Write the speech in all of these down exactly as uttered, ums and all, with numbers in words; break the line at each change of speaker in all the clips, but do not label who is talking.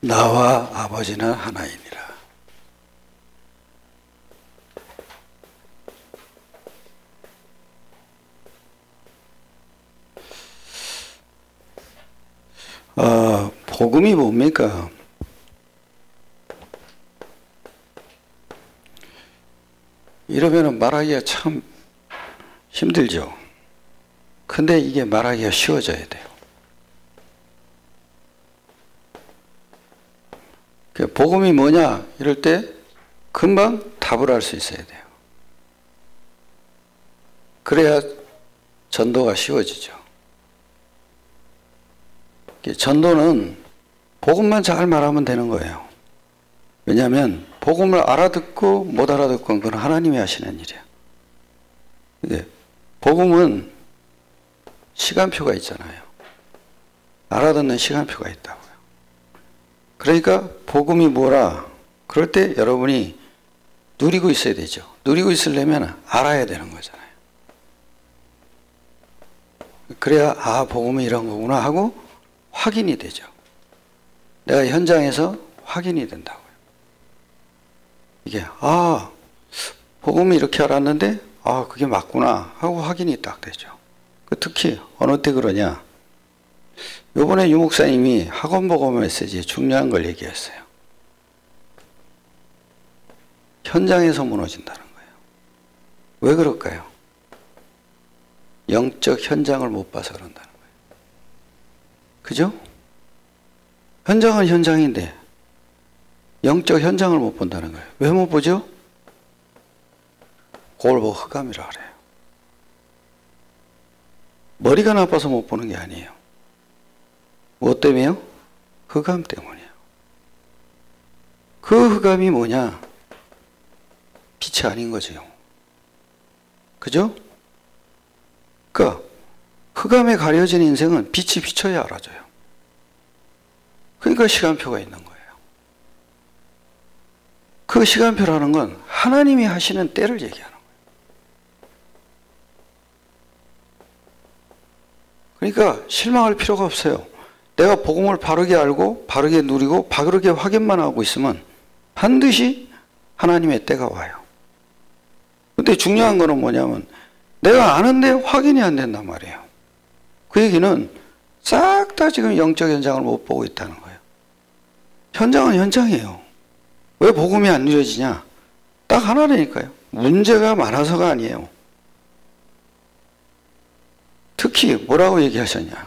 나와 아버지는 하나이니라. 어, 복음이 뭡니까? 이러면 말하기가 참 힘들죠. 근데 이게 말하기가 쉬워져야 돼요. 복음이 뭐냐 이럴 때 금방 답을 할 수 있어야 돼요. 그래야 전도가 쉬워지죠. 전도는 복음만 잘 말하면 되는 거예요. 왜냐하면 복음을 알아듣고 못 알아듣고 그건 하나님이 하시는 일이야. 근데 복음은 시간표가 있잖아요. 알아듣는 시간표가 있다고요. 그러니까 복음이 뭐라 그럴 때 여러분이 누리고 있어야 되죠. 누리고 있으려면 알아야 되는 거잖아요. 그래야 아 복음이 이런 거구나 하고 확인이 되죠. 내가 현장에서 확인이 된다고요. 이게 아 복음이 이렇게 알았는데 아 그게 맞구나 하고 확인이 딱 되죠. 특히 어느 때 그러냐, 요번에 유 목사님이 학원 복음 메시지에 중요한 걸 얘기했어요. 현장에서 무너진다는 거예요. 왜 그럴까요? 영적 현장을 못 봐서 그런다는 거예요. 그죠? 현장은 현장인데 영적 현장을 못 본다는 거예요. 왜 못 보죠? 그걸 보고 흑암이라 그래요. 머리가 나빠서 못 보는 게 아니에요. 뭐 때문에요? 흑암 때문이에요. 그 흑암이 뭐냐? 빛이 아닌 거죠. 그죠? 그러니까 흑암에 가려진 인생은 빛이 비춰야 알아져요. 그러니까 시간표가 있는 거예요. 그 시간표라는 건 하나님이 하시는 때를 얘기하는 거예요. 그러니까 실망할 필요가 없어요. 내가 복음을 바르게 알고 바르게 누리고 바르게 확인만 하고 있으면 반드시 하나님의 때가 와요. 근데 중요한 거는 뭐냐면 내가 아는데 확인이 안 된단 말이에요. 그 얘기는 싹 다 지금 영적 현장을 못 보고 있다는 거예요. 현장은 현장이에요. 왜 복음이 안 누려지냐? 딱 하나라니까요. 문제가 많아서가 아니에요. 특히 뭐라고 얘기하셨냐?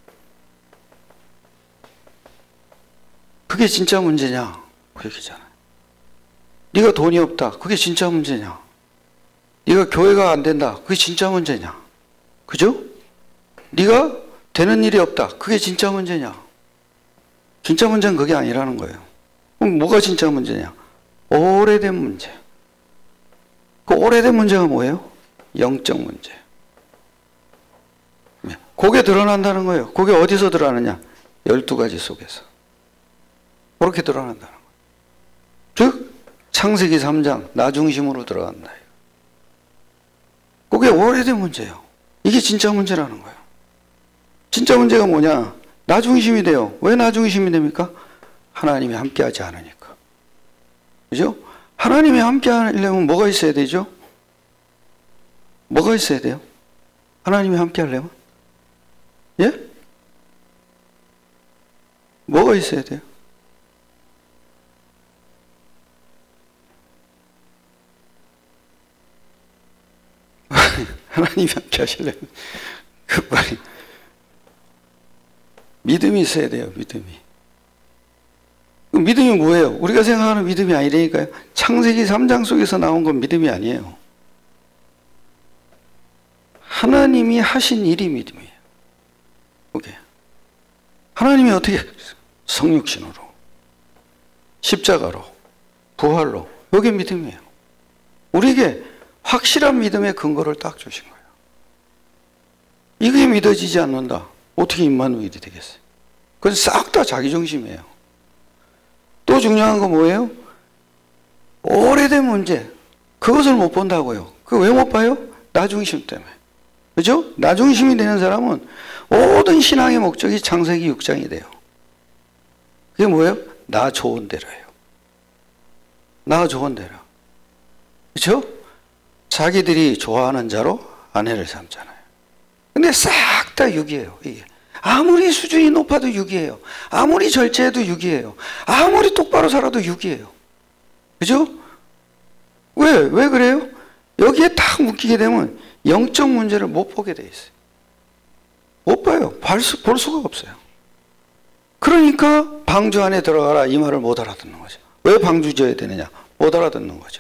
그게 진짜 문제냐? 그 얘기잖아요. 네가 돈이 없다. 그게 진짜 문제냐? 네가 교회가 안 된다. 그게 진짜 문제냐? 그죠? 네가 되는 일이 없다. 그게 진짜 문제냐? 진짜 문제는 그게 아니라는 거예요. 그럼 뭐가 진짜 문제냐? 오래된 문제. 그 오래된 문제가 뭐예요? 영적 문제. 그게 드러난다는 거예요. 그게 어디서 드러나느냐? 열두 가지 속에서. 그렇게 드러난다는 거예요. 즉 창세기 삼 장 나 중심으로 들어간다. 그게 오래된 문제예요. 이게 진짜 문제라는 거예요. 진짜 문제가 뭐냐? 나 중심이 돼요. 왜 나 중심이 됩니까? 하나님이 함께하지 않으니까. 그죠? 하나님이 함께하려면 뭐가 있어야 되죠? 뭐가 있어야 돼요? 하나님이 함께하려면? 예? 뭐가 있어야 돼요? 하나님이 함께 하시려면 그 말이 믿음이 있어야 돼요. 믿음이. 그 믿음이 뭐예요? 우리가 생각하는 믿음이 아니라니까요. 창세기 삼 장 속에서 나온 건 믿음이 아니에요. 하나님이 하신 일이 믿음이에요. 오케이. 하나님이 어떻게 성육신으로, 십자가로, 부활로, 이게 믿음이에요. 우리에게 확실한 믿음의 근거를 딱 주신 거예요. 이게 믿어지지 않는다. 어떻게 임마누엘이 되겠어요? 그건 싹 다 자기중심이에요. 또 중요한 건 뭐예요? 오래된 문제. 그것을 못 본다고요. 그거 왜 못 봐요? 나 중심 때문에. 그죠? 나 중심이 되는 사람은 모든 신앙의 목적이 창세기 육 장이 돼요. 그게 뭐예요? 나 좋은 대로 해요. 나 좋은 대로. 그렇죠? 자기들이 좋아하는 자로 아내를 삼잖아요. 근데 싹 다 육이에요. 이게 아무리 수준이 높아도 육이에요. 아무리 절제해도 육이에요. 아무리 똑바로 살아도 육이에요. 그죠? 왜? 왜 그래요? 여기에 딱 묶이게 되면 영적 문제를 못 보게 돼 있어요. 못 봐요. 볼, 수, 볼 수가 없어요. 그러니까 방주 안에 들어가라 이 말을 못 알아듣는 거죠. 왜 방주 지어야 되느냐? 못 알아듣는 거죠.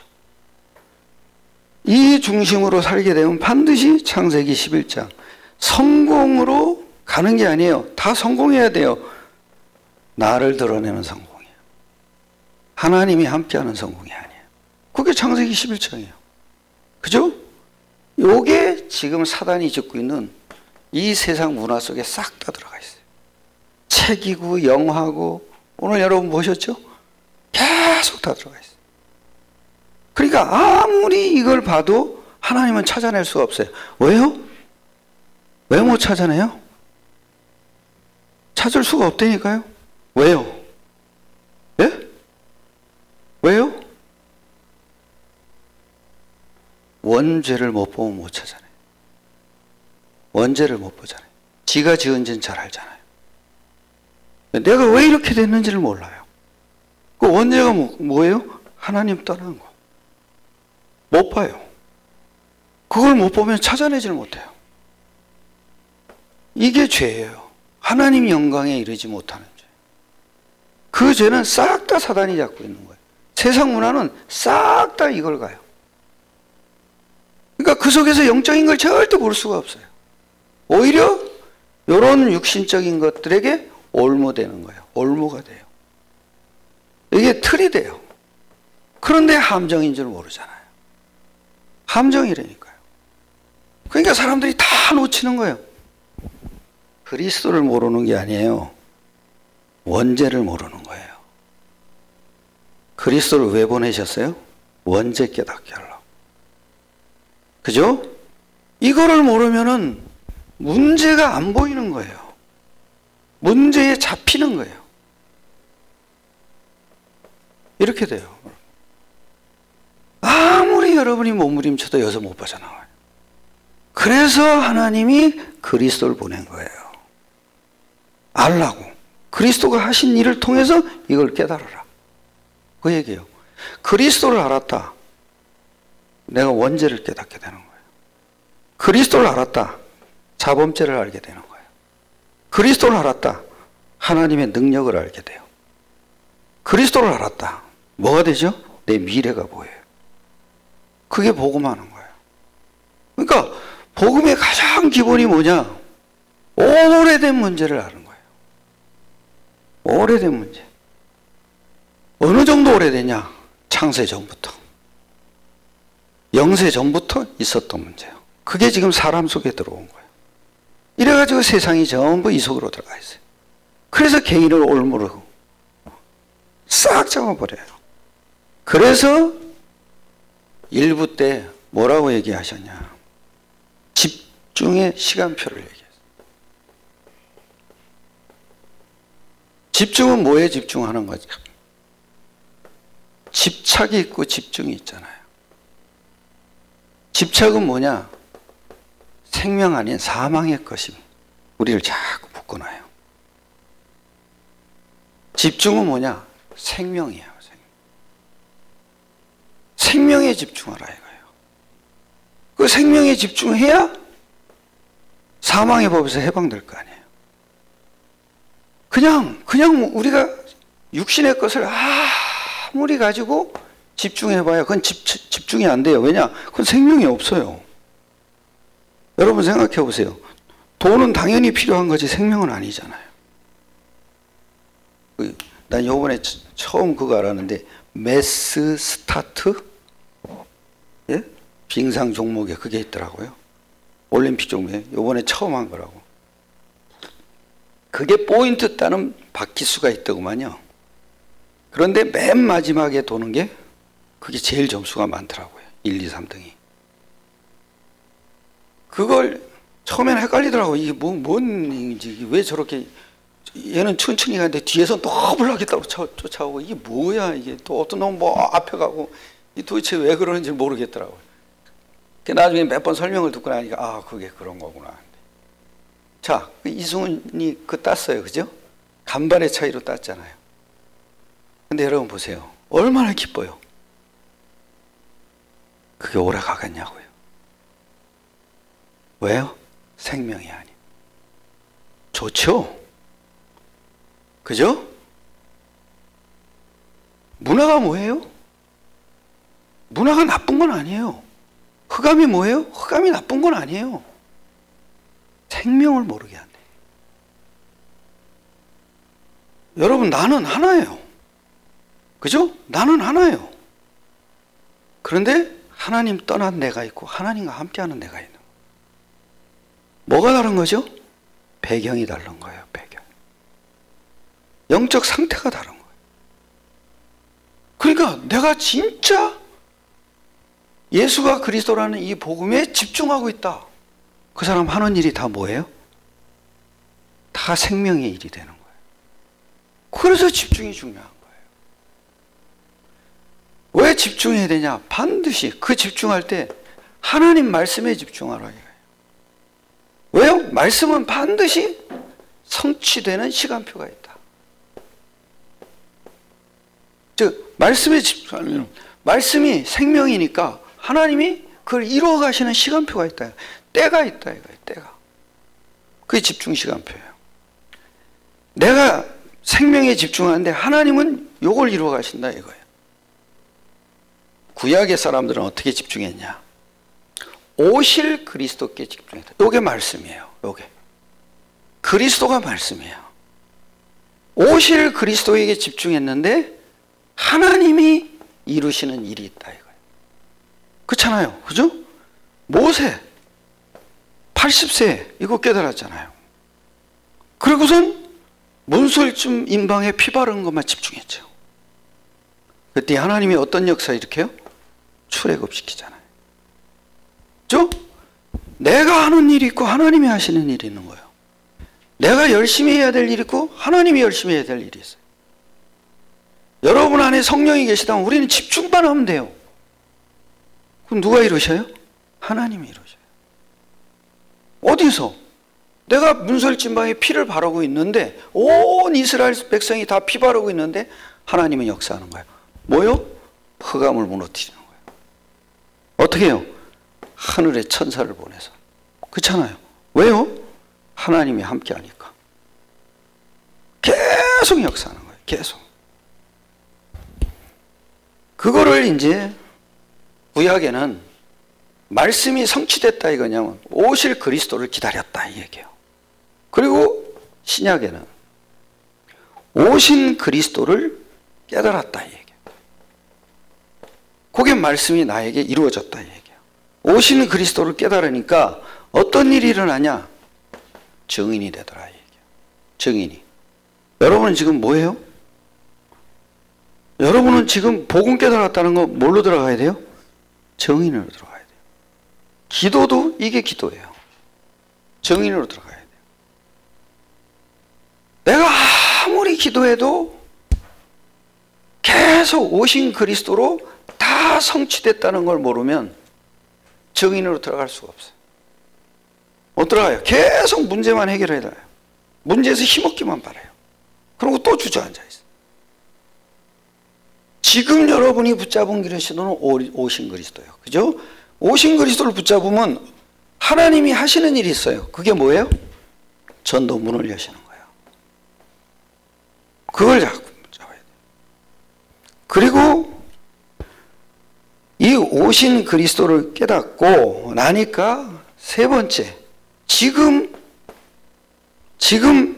이 중심으로 살게 되면 반드시 창세기 십일 장 성공으로 가는 게 아니에요. 다 성공해야 돼요. 나를 드러내는 성공이에요. 하나님이 함께하는 성공이 아니에요. 그게 창세기 십일 장이에요. 그죠? 요게 지금 사단이 짓고 있는 이 세상 문화 속에 싹 다 들어가 있어요. 책이고 영화고 오늘 여러분 보셨죠? 계속 다 들어가 있어요. 그러니까 아무리 이걸 봐도 하나님은 찾아낼 수가 없어요. 왜요? 왜 못 찾아내요? 찾을 수가 없다니까요. 왜요? 예? 왜요? 원죄를 못 보면 못 찾아내요. 원죄를 못 보잖아요. 지가 지은지는 잘 알잖아요. 내가 왜 이렇게 됐는지를 몰라요. 그 원죄가 뭐, 뭐예요? 하나님 떠난 거. 못 봐요. 그걸 못 보면 찾아내지를 못해요. 이게 죄예요. 하나님 영광에 이르지 못하는 죄. 그 죄는 싹 다 사단이 잡고 있는 거예요. 세상 문화는 싹 다 이걸 가요. 그러니까 그 속에서 영적인 걸 절대 볼 수가 없어요. 오히려 이런 육신적인 것들에게 올무되는 거예요. 올무가 돼요. 이게 틀이 돼요. 그런데 함정인 줄 모르잖아요. 함정이라니까요. 그러니까 사람들이 다 놓치는 거예요. 그리스도를 모르는 게 아니에요. 원죄를 모르는 거예요. 그리스도를 왜 보내셨어요? 원죄 깨닫게 하려고. 그죠? 이거를 모르면은 문제가 안 보이는 거예요. 문제에 잡히는 거예요. 이렇게 돼요. 아무리 여러분이 몸부림쳐도 여기서 못 빠져나와요. 그래서 하나님이 그리스도를 보낸 거예요. 알라고. 그리스도가 하신 일을 통해서 이걸 깨달아라. 그 얘기예요. 그리스도를 알았다. 내가 원죄를 깨닫게 되는 거예요. 그리스도를 알았다. 자범죄를 알게 되는 거예요. 그리스도를 알았다. 하나님의 능력을 알게 돼요. 그리스도를 알았다. 뭐가 되죠? 내 미래가 보여요. 그게 복음하는 거예요. 그러니까 복음의 가장 기본이 뭐냐? 오래된 문제를 아는 거예요. 오래된 문제. 어느 정도 오래되냐? 창세 전부터. 영세 전부터 있었던 문제예요. 그게 지금 사람 속에 들어온 거예요. 이래가지고 세상이 전부 이 속으로 들어가 있어요. 그래서 개인을 올무르고 싹 잡아버려요. 그래서 일부 때 뭐라고 얘기하셨냐? 집중의 시간표를 얘기했어요. 집중은 뭐에 집중하는 거죠? 집착이 있고 집중이 있잖아요. 집착은 뭐냐? 생명 아닌 사망의 것이 우리를 자꾸 묶어놔요. 집중은 뭐냐? 생명이에요. 생명. 생명에 집중하라 이거예요. 그 생명에 집중해야 사망의 법에서 해방될 거 아니에요. 그냥 그냥 우리가 육신의 것을 아무리 가지고 집중해봐야 그건 집, 집중이 안 돼요. 왜냐? 그건 생명이 없어요. 여러분 생각해 보세요. 돈은 당연히 필요한 거지 생명은 아니잖아요. 난 요번에 처음 그거 알았는데 매스 스타트? 예? 빙상 종목에 그게 있더라고요. 올림픽 종목에 요번에 처음 한 거라고. 그게 포인트 따는 바퀴수가 있더구만요. 그런데 맨 마지막에 도는 게 그게 제일 점수가 많더라고요. 일, 이, 삼 등이. 그걸 처음에는 헷갈리더라고요. 이게 뭐, 뭔, 왜 저렇게 얘는 천천히 가는데 뒤에서 너블하게 따로 쫓아오고, 이게 뭐야 이게. 또 어떤 놈은 뭐 앞에 가고, 이 도대체 왜 그러는지 모르겠더라고요. 나중에 몇 번 설명을 듣고 나니까 아 그게 그런 거구나. 자, 이승훈이 그 땄어요, 그죠? 간발의 차이로 땄잖아요. 근데 여러분 보세요, 얼마나 기뻐요. 그게 오래 가겠냐고요. 왜요? 생명이 아니. 좋죠? 그죠? 문화가 뭐예요? 문화가 나쁜 건 아니에요. 흑암이 뭐예요? 흑암이 나쁜 건 아니에요. 생명을 모르게 한대. 여러분, 나는 하나예요. 그죠? 나는 하나예요. 그런데 하나님 떠난 내가 있고 하나님과 함께하는 내가 있는 거예요. 뭐가 다른 거죠? 배경이 다른 거예요. 배경. 영적 상태가 다른 거예요. 그러니까 내가 진짜 예수가 그리스도라는 이 복음에 집중하고 있다. 그 사람 하는 일이 다 뭐예요? 다 생명의 일이 되는 거예요. 그래서 집중이 중요한 거예요. 왜 집중해야 되냐? 반드시 그 집중할 때 하나님 말씀에 집중하라 이거예요. 왜요? 말씀은 반드시 성취되는 시간표가 있다. 즉 말씀에 집중하면 말씀이 생명이니까 하나님이 그걸 이루어 가시는 시간표가 있다. 때가 있다 이거예요. 때가. 그게 집중 시간표예요. 내가 생명에 집중하는데 하나님은 요걸 이루어 가신다 이거예요. 구약의 사람들은 어떻게 집중했냐? 오실 그리스도께 집중했다. 요게 말씀이에요. 요게. 그리스도가 말씀이에요. 오실 그리스도에게 집중했는데 하나님이 이루시는 일이 있다 이거예요. 그렇잖아요. 그죠? 모세 팔십 세 이거 깨달았잖아요. 그리고선 문설쯤 임방에 피 바른 것만 집중했죠. 그때 하나님이 어떤 역사 일으켜요? 출애굽시키잖아요. 그죠? 내가 하는 일이 있고 하나님이 하시는 일이 있는 거예요. 내가 열심히 해야 될 일이 있고 하나님이 열심히 해야 될 일이 있어요. 여러분 안에 성령이 계시다면 우리는 집중만 하면 돼요. 그럼 누가 이루셔요? 하나님이 이루셔요. 어디서? 내가 문설진방에 피를 바르고 있는데 온 이스라엘 백성이 다 피 바르고 있는데 하나님은 역사하는 거예요. 뭐요? 흑암을 무너뜨리는 거예요. 어떻게 해요? 하늘의 천사를 보내서. 그렇잖아요. 왜요? 하나님이 함께 하니까. 계속 역사하는 거예요. 계속. 그거를 이제 구약에는 말씀이 성취됐다 이거냐면 오실 그리스도를 기다렸다 이 얘기예요. 그리고 신약에는 오신 그리스도를 깨달았다 이 얘기예요. 그게 말씀이 나에게 이루어졌다 이 얘기예요. 오신 그리스도를 깨달으니까 어떤 일이 일어나냐? 증인이 되더라 이 얘기예요. 증인이. 여러분은 지금 뭐예요? 여러분은 지금 복음 깨달았다는 거 뭘로 들어가야 돼요? 증인으로 들어가야 돼요. 기도도 이게 기도예요. 증인으로 들어가야 돼요. 내가 아무리 기도해도 계속 오신 그리스도로 다 성취됐다는 걸 모르면 증인으로 들어갈 수가 없어요. 못 들어가요. 계속 문제만 해결해야 돼요. 문제에서 힘없기만 바라요. 그리고 또 주저앉아 있어요. 지금 여러분이 붙잡은 그리스도는 오신 그리스도예요. 그죠? 오신 그리스도를 붙잡으면 하나님이 하시는 일이 있어요. 그게 뭐예요? 전도 문을 여시는 거예요. 그걸 자꾸 붙잡아야 돼요. 그리고 이 오신 그리스도를 깨닫고 나니까 세 번째, 지금 지금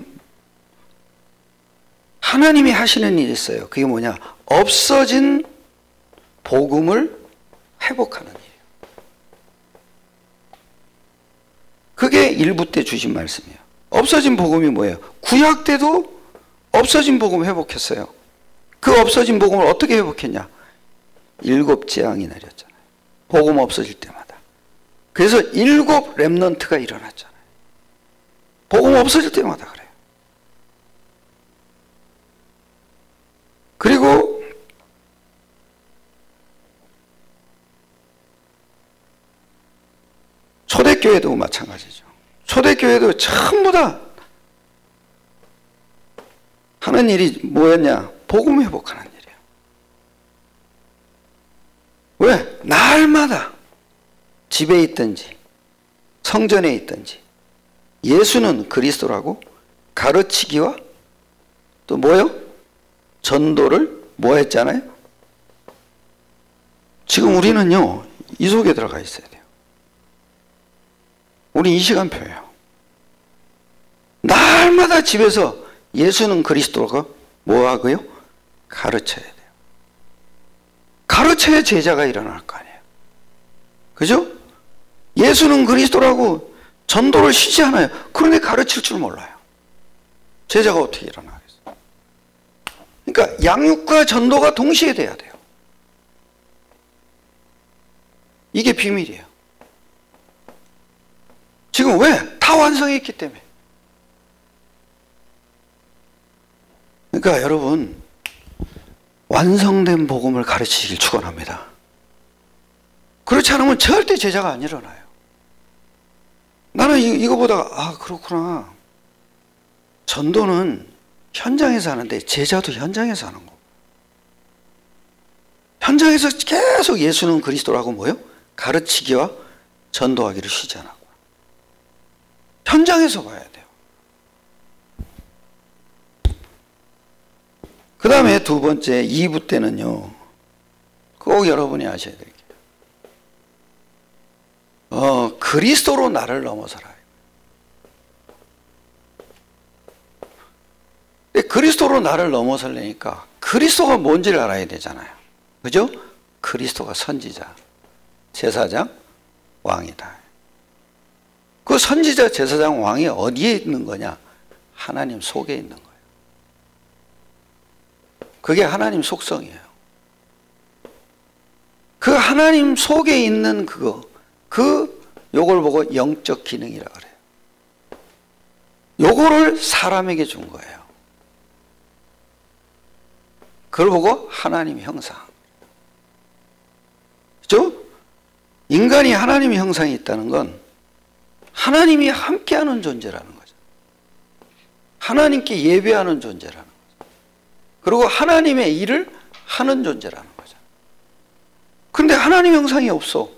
하나님이 하시는 일이 있어요. 그게 뭐냐? 없어진 복음을 회복하는 일이에요. 그게 일부 때 주신 말씀이에요. 없어진 복음이 뭐예요? 구약 때도 없어진 복음 회복했어요. 그 없어진 복음을 어떻게 회복했냐? 일곱 재앙이 내렸잖아요. 복음 없어질 때마다. 그래서 일곱 렘넌트가 일어났잖아요. 복음 없어질 때마다 그래요. 초대교회도 마찬가지죠. 초대교회도 전부 다 하는 일이 뭐였냐? 복음 회복하는 일이에요. 왜? 날마다 집에 있든지 성전에 있든지 예수는 그리스도라고 가르치기와 또 뭐요? 전도를 뭐 했잖아요? 지금 우리는요, 이 속에 들어가 있어야 돼요. 우리 이 시간표예요. 날마다 집에서 예수는 그리스도가 뭐 하고요? 가르쳐야 돼요. 가르쳐야 제자가 일어날 거 아니에요. 그죠? 예수는 그리스도라고 전도를 쉬지 않아요. 그런데 가르칠 줄 몰라요. 제자가 어떻게 일어나겠어요? 그러니까 양육과 전도가 동시에 돼야 돼요. 이게 비밀이에요. 지금 왜? 다 완성했기 때문에. 그러니까 여러분, 완성된 복음을 가르치길 축원합니다. 그렇지 않으면 절대 제자가 안 일어나요. 나는 이거 보다가 아 그렇구나. 전도는 현장에서 하는데 제자도 현장에서 하는 거. 현장에서 계속 예수는 그리스도라고 뭐요? 가르치기와 전도하기를 쉬지 않았고. 현장에서 봐야 돼요. 그 다음에 두 번째 이 부 때는요, 꼭 여러분이 아셔야 될 게, 어, 그리스도로 나를 넘어서라. 근데 그리스도로 나를 넘어서려니까 그리스도가 뭔지를 알아야 되잖아요. 그죠? 그리스도가 선지자, 제사장, 왕이다. 그 선지자, 제사장, 왕이 어디에 있는 거냐? 하나님 속에 있는 거예요. 그게 하나님 속성이에요. 그 하나님 속에 있는 그거, 그 요걸 보고 영적 기능이라 그래요. 요거를 사람에게 준 거예요. 그걸 보고 하나님 형상. 그죠? 인간이 하나님 형상이 있다는 건 하나님이 함께하는 존재라는 거죠. 하나님께 예배하는 존재라는 거죠. 그리고 하나님의 일을 하는 존재라는 거죠. 그런데 하나님 형상이 없어.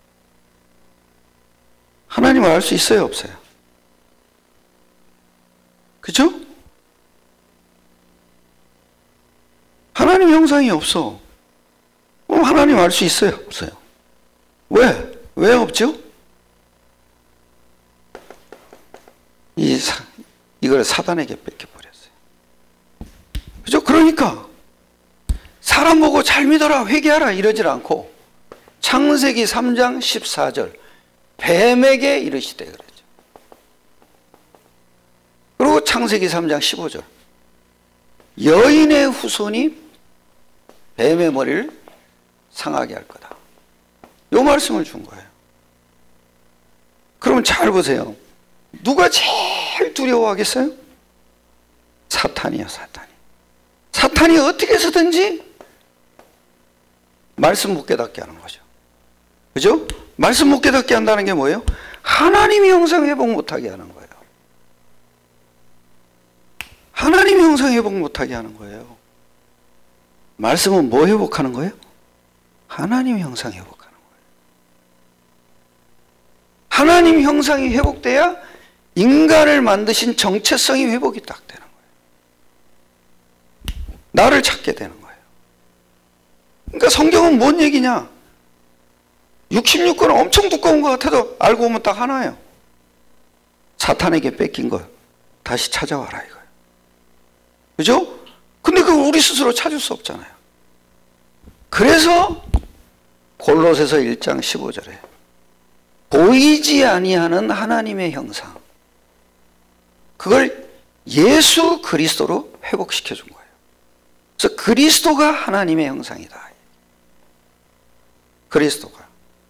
하나님을 알 수 있어요, 없어요? 그죠? 하나님 형상이 없어. 그럼 하나님 알 수 있어요, 없어요? 왜? 왜 없죠? 이 사, 이걸 사단에게 뺏겨버렸어요. 그죠? 그러니까 사람 보고 잘 믿어라, 회개하라 이러질 않고 창세기 삼 장 십사 절 뱀에게 이르시되 그랬죠. 그리고 창세기 삼 장 십오 절 여인의 후손이 뱀의 머리를 상하게 할 거다. 요 말씀을 준 거예요. 그러면 잘 보세요. 누가 제일 두려워하겠어요? 사탄이요, 사탄이. 사탄이 어떻게 해서든지 말씀 못 깨닫게 하는 거죠. 그죠? 말씀 못 깨닫게 한다는 게 뭐예요? 하나님의 형상 회복 못하게 하는 거예요. 하나님의 형상 회복 못하게 하는 거예요. 말씀은 뭐 회복하는 거예요? 하나님의 형상 회복하는 거예요. 하나님 형상이 회복돼야 인간을 만드신 정체성이 회복이 딱 되는 거예요. 나를 찾게 되는 거예요. 그러니까 성경은 뭔 얘기냐? 육십육 권은 엄청 두꺼운 것 같아도 알고 보면 딱 하나예요. 사탄에게 뺏긴 거 다시 찾아와라 이거예요. 그죠? 근데 그걸 우리 스스로 찾을 수 없잖아요. 그래서 골로새서 일 장 십오 절에 보이지 아니하는 하나님의 형상, 그걸 예수 그리스도로 회복시켜 준 거예요. 그래서 그리스도가 하나님의 형상이다. 그리스도가.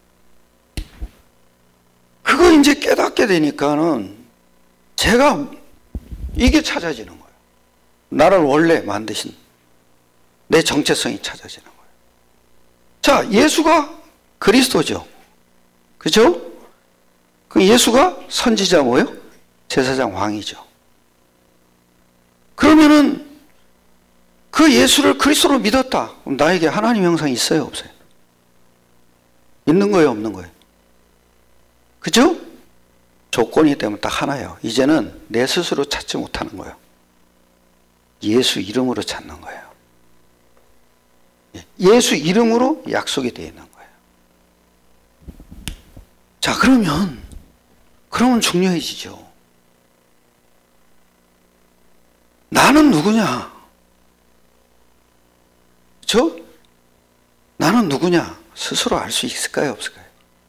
그거 이제 깨닫게 되니까는 제가 이게 찾아지는 거예요. 나를 원래 만드신 내 정체성이 찾아지는 거예요. 자, 예수가 그리스도죠. 그죠? 그 예수가 선지자 뭐예요? 제사장 왕이죠. 그러면은 그 예수를 그리스도로 믿었다. 그럼 나에게 하나님 형상이 있어요, 없어요? 있는 거예요, 없는 거예요? 그죠? 조건이 되면 딱 하나예요. 이제는 내 스스로 찾지 못하는 거예요. 예수 이름으로 찾는 거예요. 예수 이름으로 약속이 되어 있는 거예요. 자, 그러면 그러면 중요해지죠. 나는 누구냐? 그렇죠? 나는 누구냐? 스스로 알 수 있을까요, 없을까요?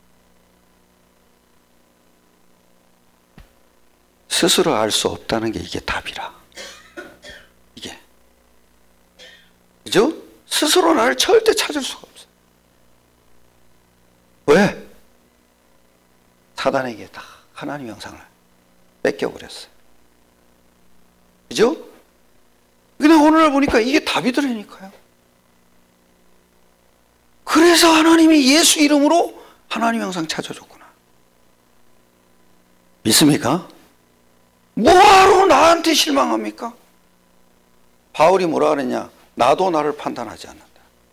스스로 알 수 없다는 게 이게 답이라. 이게. 그죠? 스스로 나를 절대 찾을 수가 없어요. 왜? 사단에게 다 하나님 형상을 뺏겨버렸어요. 그죠? 근데 오늘날 보니까 이게 답이더라니까요. 그래서 하나님이 예수 이름으로 하나님 형상 찾아줬구나. 믿습니까? 뭐하러 나한테 실망합니까? 바울이 뭐라 그랬냐? 나도 나를 판단하지 않는다.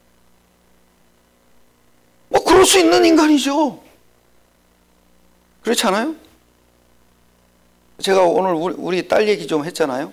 뭐 그럴 수 있는 인간이죠. 그렇지 않아요? 제가 오늘 우리, 우리 딸 얘기 좀 했잖아요.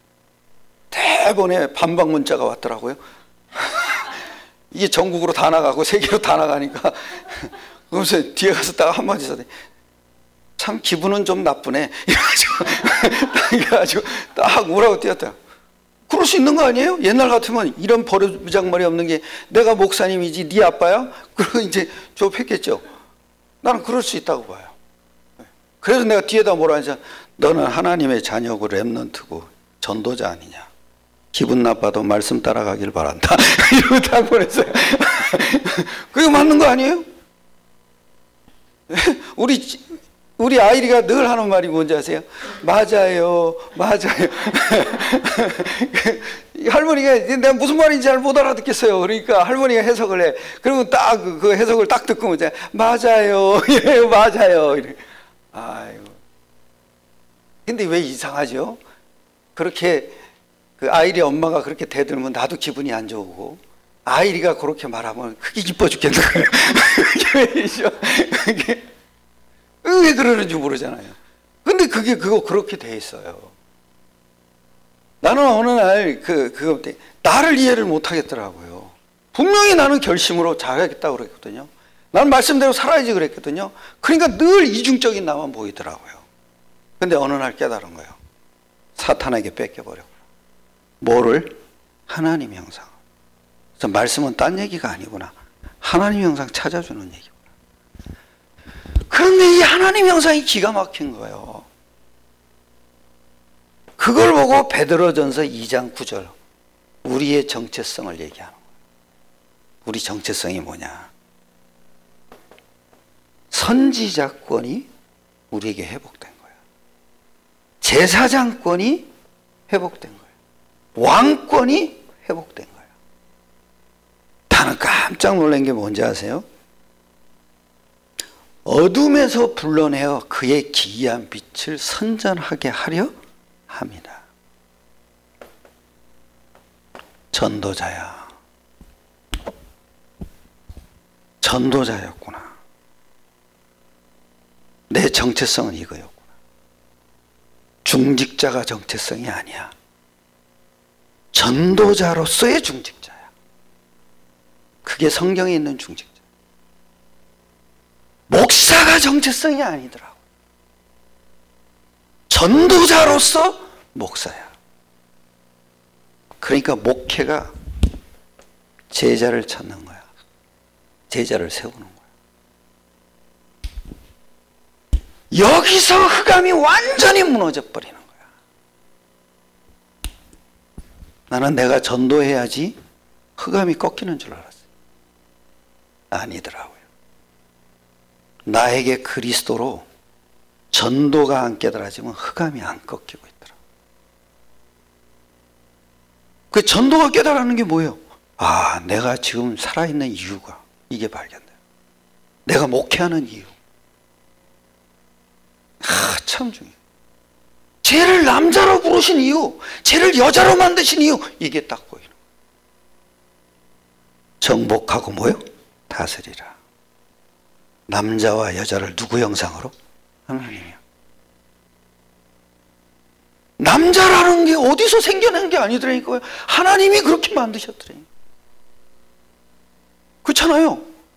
대번에 반박 문자가 왔더라고요. 이게 전국으로 다 나가고 세계로 다 나가니까 그러면서 뒤에 가서 딱 한마디 써대. 참 기분은 좀 나쁘네. 이래가지고 이래가지고 딱 뭐라고 뛰었다. 그럴 수 있는 거 아니에요? 옛날 같으면 이런 버르장머리 없는 게 내가 목사님이지 네 아빠야? 그러고 이제 조업했겠죠. 나는 그럴 수 있다고 봐요. 그래서 내가 뒤에다 뭐라 하자. 너는 하나님의 자녀고 렘넌트고 전도자 아니냐. 기분 나빠도 말씀 따라가길 바란다. 이러고 딱 보냈어요. 그게 맞는 거 아니에요? 우리 우리 아이리가 늘 하는 말이 뭔지 아세요? 맞아요, 맞아요. 할머니가 내가 무슨 말인지 잘 못 알아듣겠어요. 그러니까 할머니가 해석을 해. 그러면 딱 그 해석을 딱 듣고 이제 맞아요, 예, 맞아요. 이래. 아이고. 근데 왜 이상하죠? 그렇게 그 아이리 엄마가 그렇게 대들면 나도 기분이 안 좋고 아이리가 그렇게 말하면 그게 기뻐 죽겠는 거예요. 그게 왜 그러는지 모르잖아요. 근데 그게 그거 그렇게 돼 있어요. 나는 어느 날 그 그거 때 나를 이해를 못 하겠더라고요. 분명히 나는 결심으로 잘하겠다고 그랬거든요. 난 말씀대로 살아야지 그랬거든요. 그러니까 늘 이중적인 나만 보이더라고요. 근데 어느 날 깨달은 거예요. 사탄에게 뺏겨버렸고. 뭐를? 하나님 형상. 그래서 말씀은 딴 얘기가 아니구나. 하나님 형상 찾아주는 얘기구나. 그런데 이 하나님 형상이 기가 막힌 거예요. 그걸 보고 베드로전서 이 장 구 절 우리의 정체성을 얘기하는 거예요. 우리 정체성이 뭐냐? 선지자권이 우리에게 회복된 거예요. 제사장권이 회복된 거예요. 왕권이 회복된 거예요. 나는 깜짝 놀란 게 뭔지 아세요? 어둠에서 불러내어 그의 기이한 빛을 선전하게 하려 합니다. 전도자야. 전도자였구나. 내 정체성은 이거였구나. 중직자가 정체성이 아니야. 전도자로서의 중직자야. 그게 성경에 있는 중직자. 목사가 정체성이 아니더라고. 전도자로서 목사야. 그러니까 목회가 제자를 찾는 거야. 제자를 세우는 거야. 여기서 흑암이 완전히 무너져 버리는 거야. 나는 내가 전도해야지 흑암이 꺾이는 줄 알았어요. 아니더라고요. 나에게 그리스도로 전도가 안 깨달아지면 흑암이 안 꺾이고 있더라고요. 그 전도가 깨달아는 게 뭐예요? 아, 내가 지금 살아있는 이유가 이게 발견돼요. 내가 목회하는 이유. 아, 참 중요해요. 쟤를 남자로 부르신 이유, 쟤를 여자로 만드신 이유, 이게 딱 보이는 거예요. 정복하고 뭐요? 다스리라. 남자와 여자를 누구 형상으로? 하나님이요. 남자라는 게 어디서 생겨난 게 아니더라니까요. 하나님이 그렇게 만드셨더라니까요. 그렇잖아요.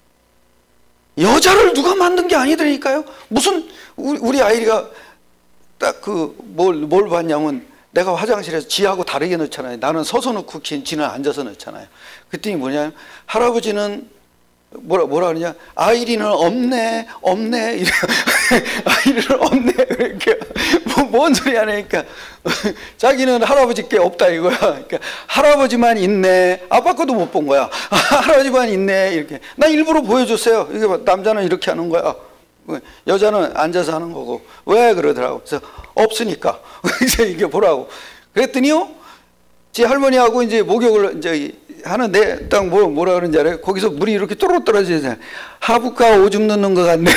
여자를 누가 만든 게 아니더라니까요. 무슨 우리, 우리 아이가 딱 그 뭘 뭘 봤냐면 내가 화장실에서 지하고 다르게 넣잖아요. 나는 서서 넣고 지는 앉아서 넣잖아요. 그랬더니 뭐냐면 할아버지는 뭐라 뭐라 그러냐? 아이리는 없네, 없네. 이래. 아이리는 없네. 이렇게 뭐, 뭔 소리 하니까 자기는 할아버지께 없다 이거야. 그러니까 할아버지만 있네. 아빠 것도 못 본 거야. 할아버지만 있네. 이렇게. 나 일부러 보여줬어요. 이게 남자는 이렇게 하는 거야. 여자는 앉아서 하는 거고. 왜 그러더라고. 그래서 없으니까. 그래서 이게 보라고. 그랬더니요. 제 할머니하고 이제 목욕을 이제 하는데 딱 뭐, 뭐라 그러는지 알아요? 거기서 물이 이렇게 또록 떨어지잖아요. 하부카 오줌 넣는 것 같네.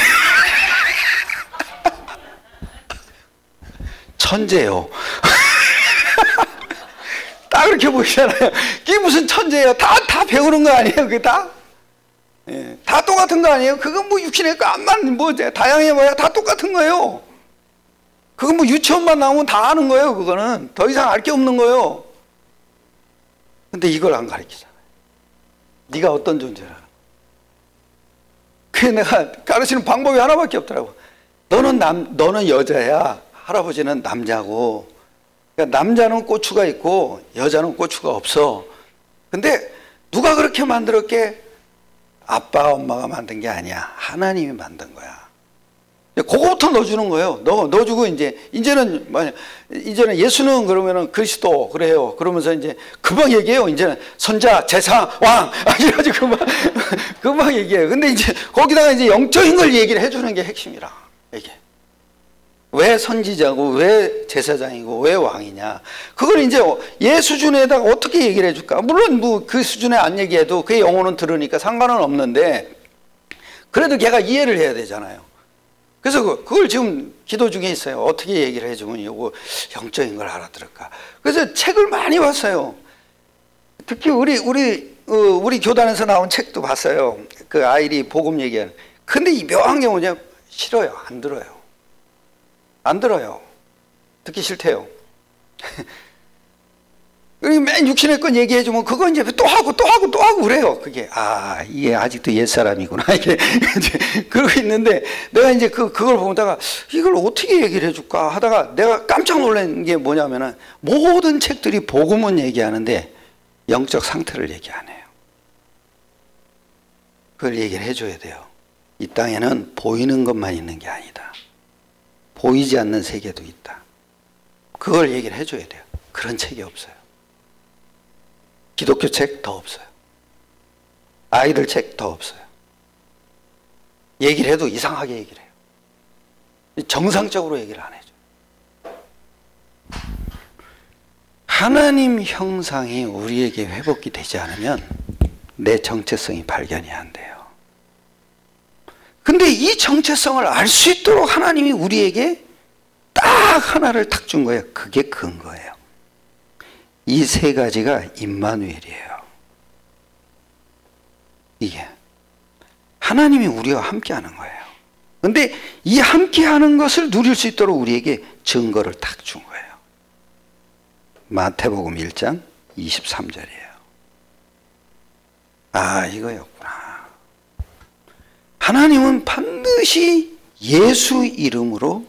천재요. 딱 그렇게 보이잖아요. 그게 무슨 천재예요? 다, 다 배우는 거 아니에요? 그게 다? 예, 다 똑같은 거 아니에요? 그건 뭐 육신의 거 암만 뭐 다양해봐야 다 똑같은 거예요. 그건 뭐 유치원만 나오면 다 아는 거예요. 그거는 더 이상 알 게 없는 거예요. 근데 이걸 안 가르치잖아요. 네가 어떤 존재라. 그게 내가 가르치는 방법이 하나밖에 없더라고. 너는 남, 너는 여자야. 할아버지는 남자고. 그러니까 남자는 고추가 있고 여자는 고추가 없어. 근데 누가 그렇게 만들었게? 아빠, 엄마가 만든 게 아니야. 하나님이 만든 거야. 그거부터 넣어주는 거예요. 넣어, 넣어주고, 이제, 이제는, 뭐냐, 이제는 예수는 그러면은 그리스도, 그래요. 그러면서 이제 금방 얘기해요. 이제는 선자, 제사, 왕. 이래가지고 금방, 금방 얘기해요. 근데 이제 거기다가 이제 영적인 걸 얘기를 해주는 게 핵심이라. 이게. 왜 선지자고, 왜 제사장이고, 왜 왕이냐. 그걸 이제 얘 수준에다가 어떻게 얘기를 해줄까. 물론 뭐 그 수준에 안 얘기해도 그의 영혼은 들으니까 상관은 없는데, 그래도 걔가 이해를 해야 되잖아요. 그래서 그걸 지금 기도 중에 있어요. 어떻게 얘기를 해주면 이거 영적인 걸 알아들을까. 그래서 책을 많이 봤어요. 특히 우리 우리 어, 우리 교단에서 나온 책도 봤어요. 그 아이리 복음 얘기하는. 근데 이 묘한 게 뭐냐? 싫어요. 안 들어요. 안 들어요. 듣기 싫대요. 맨 육신의 건 얘기해주면 그거 이제 또 하고 또 하고 또 하고 그래요. 그게 아 이게 아직도 옛사람이구나 이게 그러고 있는데 내가 이제 그 그걸 보다가 이걸 어떻게 얘기를 해줄까 하다가 내가 깜짝 놀란 게 뭐냐면은 모든 책들이 복음은 얘기하는데 영적 상태를 얘기 안 해요. 그걸 얘기를 해줘야 돼요. 이 땅에는 보이는 것만 있는 게 아니다. 보이지 않는 세계도 있다. 그걸 얘기를 해줘야 돼요. 그런 책이 없어요. 기독교 책 더 없어요. 아이들 책 더 없어요. 얘기를 해도 이상하게 얘기를 해요. 정상적으로 얘기를 안 해줘요. 하나님 형상이 우리에게 회복이 되지 않으면 내 정체성이 발견이 안 돼요. 근데 이 정체성을 알 수 있도록 하나님이 우리에게 딱 하나를 탁 준 거예요. 그게 근거예요. 이 세 가지가 임마누엘이에요. 이게 하나님이 우리와 함께하는 거예요. 그런데 이 함께하는 것을 누릴 수 있도록 우리에게 증거를 딱 준 거예요. 마태복음 일 장 이십삼 절이에요. 아 이거였구나. 하나님은 반드시 예수 이름으로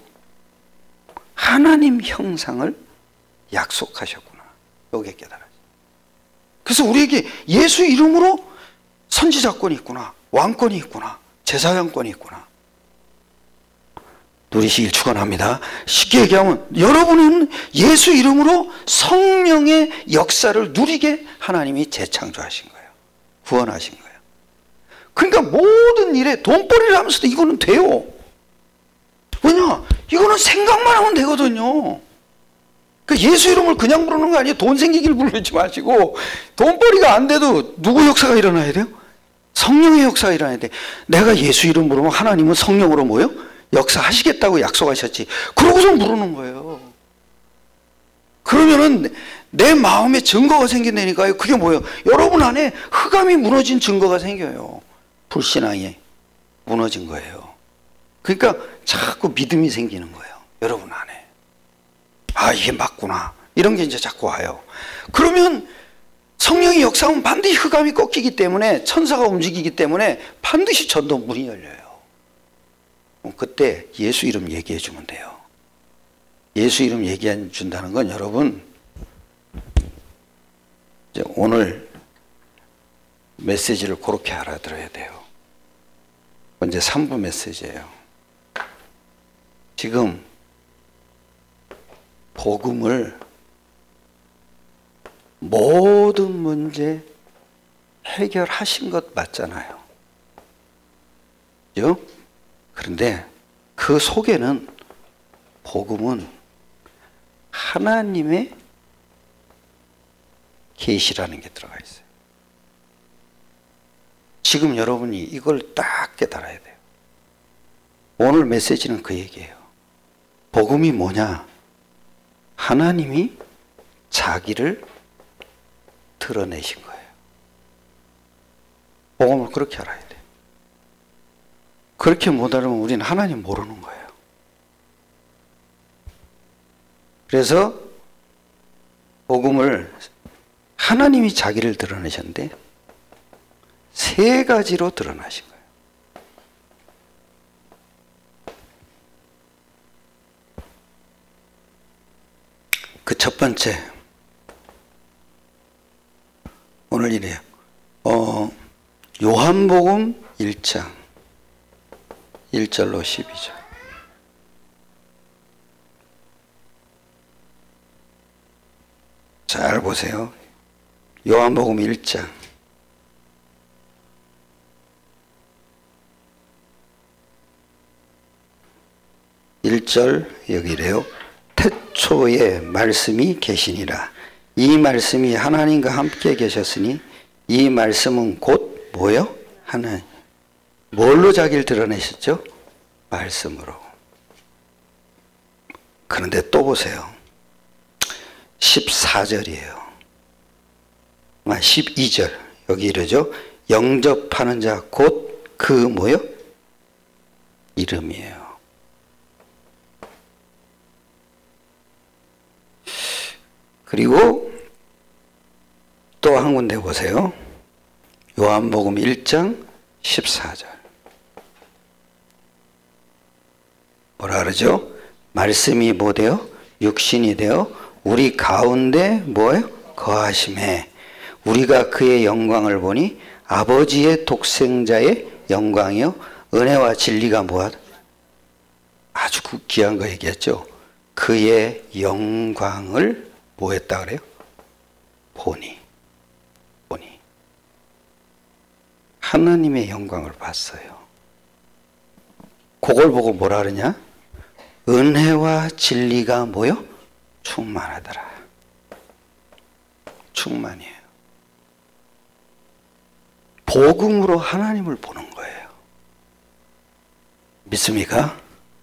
하나님 형상을 약속하셨구나. 여기에 깨달아요. 그래서 우리에게 예수 이름으로 선지자권이 있구나. 왕권이 있구나. 제사장권이 있구나. 누리시길 축원합니다. 쉽게 얘기하면 여러분은 예수 이름으로 성령의 역사를 누리게 하나님이 재창조하신 거예요. 구원하신 거예요. 그러니까 모든 일에 돈벌이를 하면서도 이거는 돼요. 왜냐? 이거는 생각만 하면 되거든요. 그 예수 이름을 그냥 부르는 거 아니에요. 돈 생기길 부르지 마시고 돈벌이가 안 돼도 누구 역사가 일어나야 돼요? 성령의 역사가 일어나야 돼. 내가 예수 이름 부르면 하나님은 성령으로 뭐요? 역사하시겠다고 약속하셨지. 그러고서 물어는 거예요. 그러면은 내 마음에 증거가 생긴다니까요. 그게 뭐예요? 여러분 안에 흑암이 무너진 증거가 생겨요. 불신앙이 무너진 거예요. 그러니까 자꾸 믿음이 생기는 거예요. 여러분 안에. 아, 이게 맞구나. 이런 게 이제 자꾸 와요. 그러면 성령이 역사하면 반드시 흑암이 꺾이기 때문에, 천사가 움직이기 때문에 반드시 전도 문이 열려요. 그때 예수 이름 얘기해 주면 돼요. 예수 이름 얘기해 준다는 건 여러분, 이제 오늘 메시지를 그렇게 알아들어야 돼요. 이제 삼 부 메시지예요. 지금 복음을 모든 문제 해결하신 것 맞잖아요. 그죠? 그런데 그 속에는 복음은 하나님의 계시라는 게 들어가 있어요. 지금 여러분이 이걸 딱 깨달아야 돼요. 오늘 메시지는 그 얘기예요. 복음이 뭐냐? 하나님이 자기를 드러내신 거예요. 복음을 그렇게 알아야 돼요. 그렇게 못 알으면 우리는 하나님 모르는 거예요. 그래서 복음을 하나님이 자기를 드러내셨는데 세 가지로 드러나신 거예요. 그 첫 번째, 오늘 이래요. 어, 요한복음 일 장 일 절로 십이 절. 잘 보세요. 요한복음 일 장 일 절 여기 이래요. 태초에 말씀이 계시니라. 이 말씀이 하나님과 함께 계셨으니 이 말씀은 곧 뭐요? 하나님. 뭘로 자기를 드러내셨죠? 말씀으로. 그런데 또 보세요. 십사 절이에요. 아, 십이 절. 여기 이러죠. 영접하는 자 곧 그 뭐요? 이름이에요. 그리고 또 한 군데 보세요. 요한복음 일 장 십사 절. 뭐라 그러죠? 말씀이 뭐 되어? 육신이 되어 우리 가운데 뭐예요? 거하심에 우리가 그의 영광을 보니 아버지의 독생자의 영광이요 은혜와 진리가 뭐하다? 아주 귀한 거 얘기했죠. 그의 영광을 뭐 했다 그래요? 보니. 보니. 하나님의 영광을 봤어요. 그걸 보고 뭐라 그러냐? 은혜와 진리가 뭐요? 충만하더라. 충만이에요. 복음으로 하나님을 보는 거예요. 믿습니까?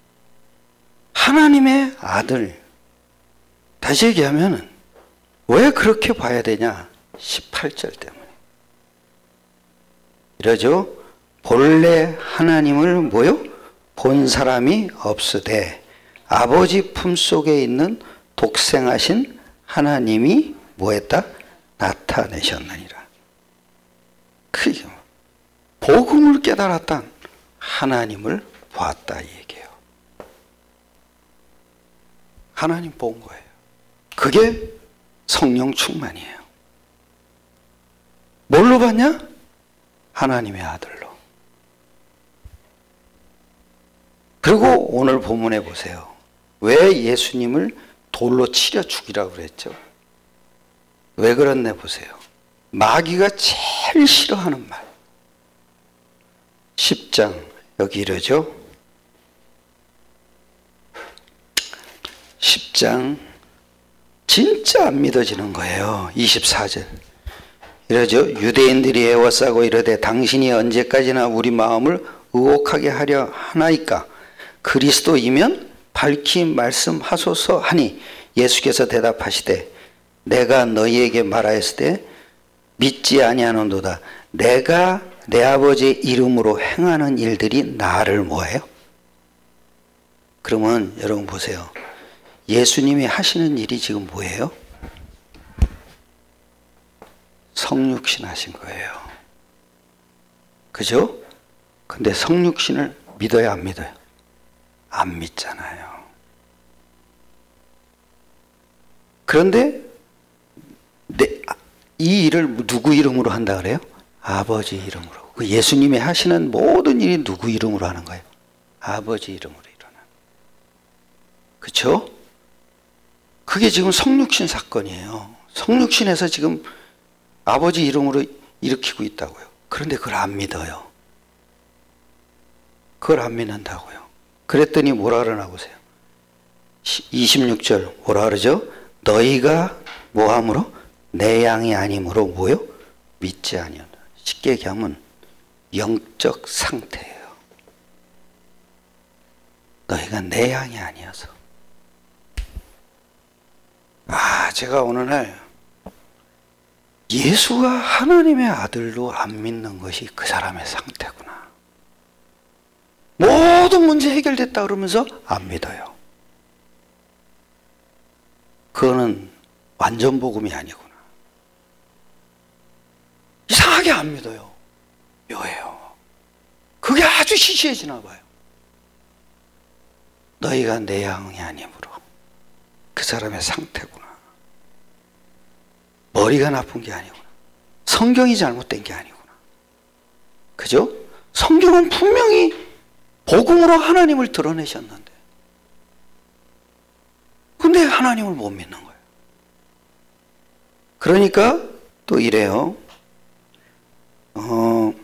하나님의 아들. 다시 얘기하면 왜 그렇게 봐야 되냐? 십팔 절 때문에. 이러죠. 본래 하나님을 뭐요? 본 사람이 없으되 아버지 품속에 있는 독생하신 하나님이 뭐했다? 나타내셨느니라. 그게 복음을 깨달았다. 하나님을 봤다 이 얘기예요. 하나님 본 거예요. 그게 성령 충만이에요. 뭘로 봤냐? 하나님의 아들로. 그리고 오늘 본문에 보세요. 왜 예수님을 돌로 치려 죽이라고 그랬죠? 왜 그랬나 보세요. 마귀가 제일 싫어하는 말. 십 장 여기 이러죠. 십 장 진짜 안 믿어지는 거예요. 이십사 절 이러죠. 유대인들이 애워싸고 이르되 당신이 언제까지나 우리 마음을 의혹하게 하려 하나이까? 그리스도이면 밝히 말씀하소서 하니 예수께서 대답하시되 내가 너희에게 말하였을 때 믿지 아니하는도다. 내가 내 아버지의 이름으로 행하는 일들이 나를 뭐예요? 그러면 여러분 보세요. 예수님이 하시는 일이 지금 뭐예요? 성육신 하신 거예요. 그죠? 근데 성육신을 믿어요, 안 믿어요? 안 믿잖아요. 그런데 내, 이 일을 누구 이름으로 한다 그래요? 아버지 이름으로. 그 예수님이 하시는 모든 일이 누구 이름으로 하는 거예요? 아버지 이름으로 일어나는. 그렇죠? 그게 지금 성육신 사건이에요. 성육신에서 지금 아버지 이름으로 일으키고 있다고요. 그런데 그걸 안 믿어요. 그걸 안 믿는다고요. 그랬더니 뭐라 그러나 보세요. 이십육 절 뭐라 그러죠? 너희가 뭐함으로? 내 양이 아니므로 뭐요? 믿지 아니한다. 쉽게 얘기하면 영적 상태예요. 너희가 내 양이 아니어서. 아, 제가 오늘 날 예수가 하나님의 아들로 안 믿는 것이 그 사람의 상태구나. 모든 문제 해결됐다 그러면서 안 믿어요. 그거는 완전 복음이 아니구나. 이상하게 안 믿어요. 묘해요. 그게 아주 시시해지나 봐요. 너희가 내 양이 아니므로. 그 사람의 상태구나. 머리가 나쁜 게 아니구나. 성경이 잘못된 게 아니구나. 그죠? 성경은 분명히 복음으로 하나님을 드러내셨는데 근데 하나님을 못 믿는 거예요. 그러니까 또 이래요. 어,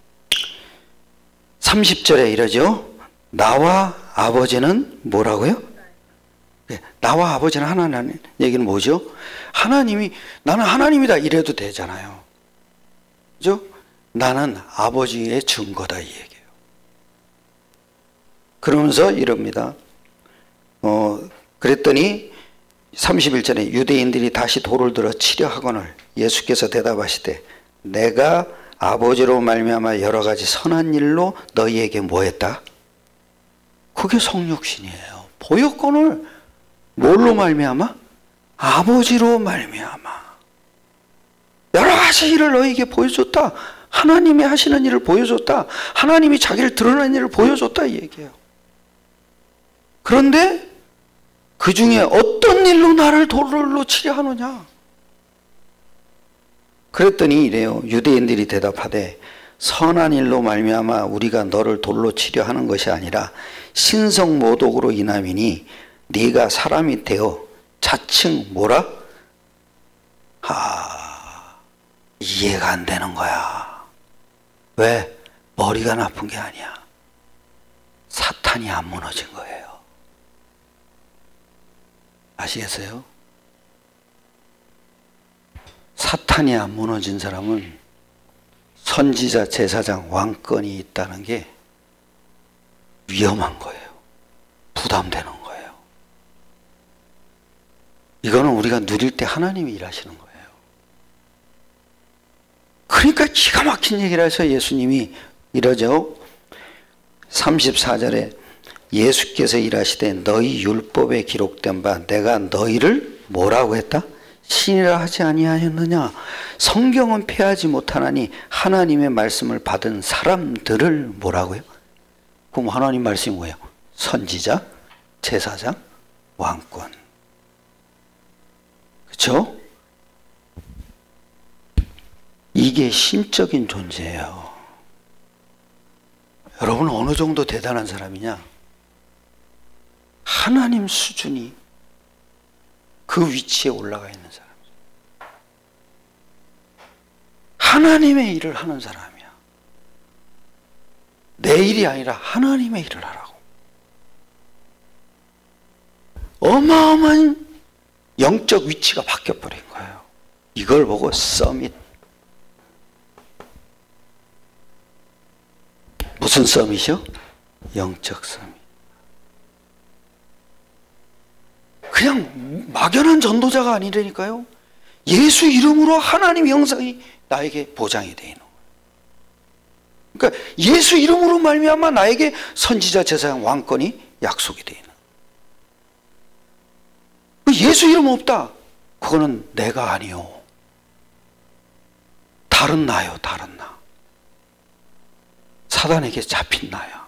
삼십 절에 이러죠. 나와 아버지는 뭐라고요? 네, 나와 아버지는 하나님. 얘기는 뭐죠? 하나님이 나는 하나님이다 이래도 되잖아요. 그죠? 나는 아버지의 증거다 이 얘기예요. 그러면서 이럽니다. 어, 그랬더니 삼십일 절에 유대인들이 다시 돌을 들어 치려 하거늘 예수께서 대답하시되 내가 아버지로 말미암아 여러 가지 선한 일로 너희에게 뭐 했다? 그게 성육신이에요. 보혈권을 뭘로 말미암아? 아버지로 말미암아 여러 가지 일을 너희에게 보여줬다. 하나님이 하시는 일을 보여줬다. 하나님이 자기를 드러낸 일을 보여줬다 이 얘기예요. 그런데 그 중에 어떤 일로 나를 돌로 치려 하느냐? 그랬더니 이래요. 유대인들이 대답하되 선한 일로 말미암아 우리가 너를 돌로 치려 하는 것이 아니라 신성 모독으로 인함이니 네가 사람이 되어 자칭 뭐라? 아, 이해가 안 되는 거야. 왜? 머리가 나쁜 게 아니야. 사탄이 안 무너진 거예요. 아시겠어요? 사탄이 안 무너진 사람은 선지자, 제사장, 왕권이 있다는 게 위험한 거예요. 부담되는 거예요. 이거는 우리가 누릴 때 하나님이 일하시는 거예요. 그러니까 기가 막힌 얘기를 해서 예수님이 이러죠. 삼십사 절에 예수께서 일하시되 너희 율법에 기록된 바 내가 너희를 뭐라고 했다? 신이라 하지 아니하였느냐? 성경은 폐하지 못하나니 하나님의 말씀을 받은 사람들을 뭐라고요? 그럼 하나님 말씀이 뭐예요? 선지자, 제사장, 왕권. 그렇죠? 이게 심적인 존재예요. 여러분 어느 정도 대단한 사람이냐? 하나님 수준이 그 위치에 올라가 있는 사람. 하나님의 일을 하는 사람이야. 내 일이 아니라 하나님의 일을 하라고. 어마어마한 영적 위치가 바뀌어버린 거예요. 이걸 보고 서밋. 무슨 서밋이요? 영적 서밋. 그냥 막연한 전도자가 아니라니까요. 예수 이름으로 하나님의 영상이 나에게 보장이 되어 있는 거예요. 그러니까 예수 이름으로 말미암아 나에게 선지자, 제사장, 왕권이 약속이 되어 있는 거예요. 예수 이름 없다. 그거는 내가 아니요. 다른 나요, 다른 나. 사단에게 잡힌 나야.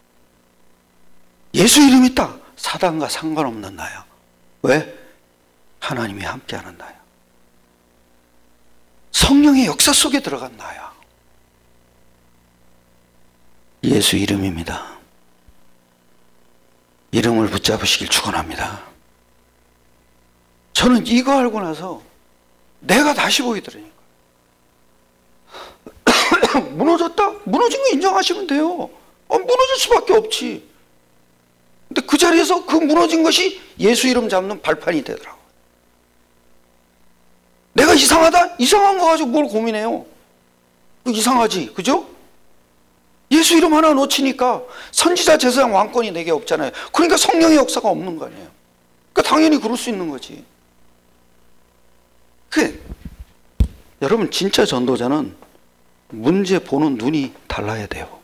예수 이름 있다. 사단과 상관없는 나야. 왜? 하나님이 함께하는 나야. 성령의 역사 속에 들어간 나야. 예수 이름입니다. 이름을 붙잡으시길 축원합니다. 저는 이거 알고 나서 내가 다시 보이더라니까. 무너졌다? 무너진 거 인정하시면 돼요. 어, 무너질 수밖에 없지. 근데 그 자리에서 그 무너진 것이 예수 이름 잡는 발판이 되더라고요. 내가 이상하다? 이상한 거 가지고 뭘 고민해요? 이상하지, 그죠? 예수 이름 하나 놓치니까 선지자, 제사장, 왕권이 내게 없잖아요. 그러니까 성령의 역사가 없는 거 아니에요. 그러니까 당연히 그럴 수 있는 거지. 그 여러분, 진짜 전도자는 문제 보는 눈이 달라야 돼요.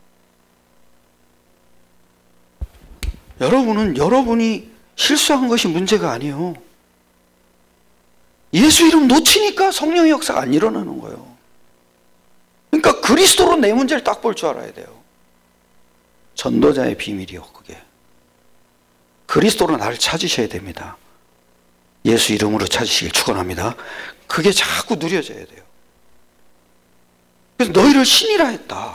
여러분은 여러분이 실수한 것이 문제가 아니에요. 예수 이름 놓치니까 성령의 역사가 안 일어나는 거예요. 그러니까 그리스도로 내 문제를 딱 볼 줄 알아야 돼요. 전도자의 비밀이요, 그게. 그리스도로 나를 찾으셔야 됩니다. 예수 이름으로 찾으시길 축원합니다. 그게 자꾸 누려져야 돼요. 그래서 너희를 신이라 했다.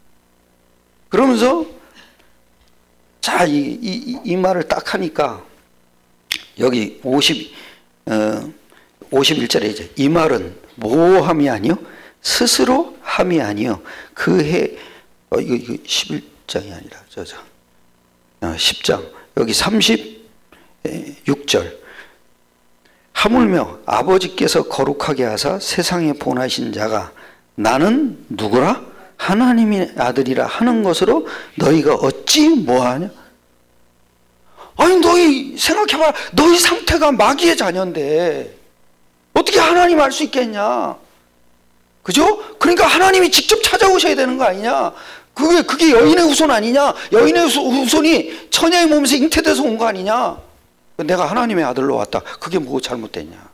그러면서 자, 이, 이, 이 말을 딱 하니까 여기 오십, 어, 오십일 절에 이제 이 말은 모함이 아니요 스스로 함이 아니요 그해 어, 이거, 이거 십일 장이 아니라 저저 어, 십 장 여기 삼십육 절 하물며 아버지께서 거룩하게 하사 세상에 보내신 자가 나는 누구라? 하나님의 아들이라 하는 것으로 너희가 어찌 뭐하냐? 아니 너희 생각해봐. 너희 상태가 마귀의 자녀인데 어떻게 하나님 알 수 있겠냐? 그죠? 그러니까 하나님이 직접 찾아오셔야 되는 거 아니냐? 그게 그게 여인의 후손 아니냐? 여인의 후손이 처녀의 몸에서 잉태돼서 온 거 아니냐? 내가 하나님의 아들로 왔다. 그게 뭐 잘못됐냐?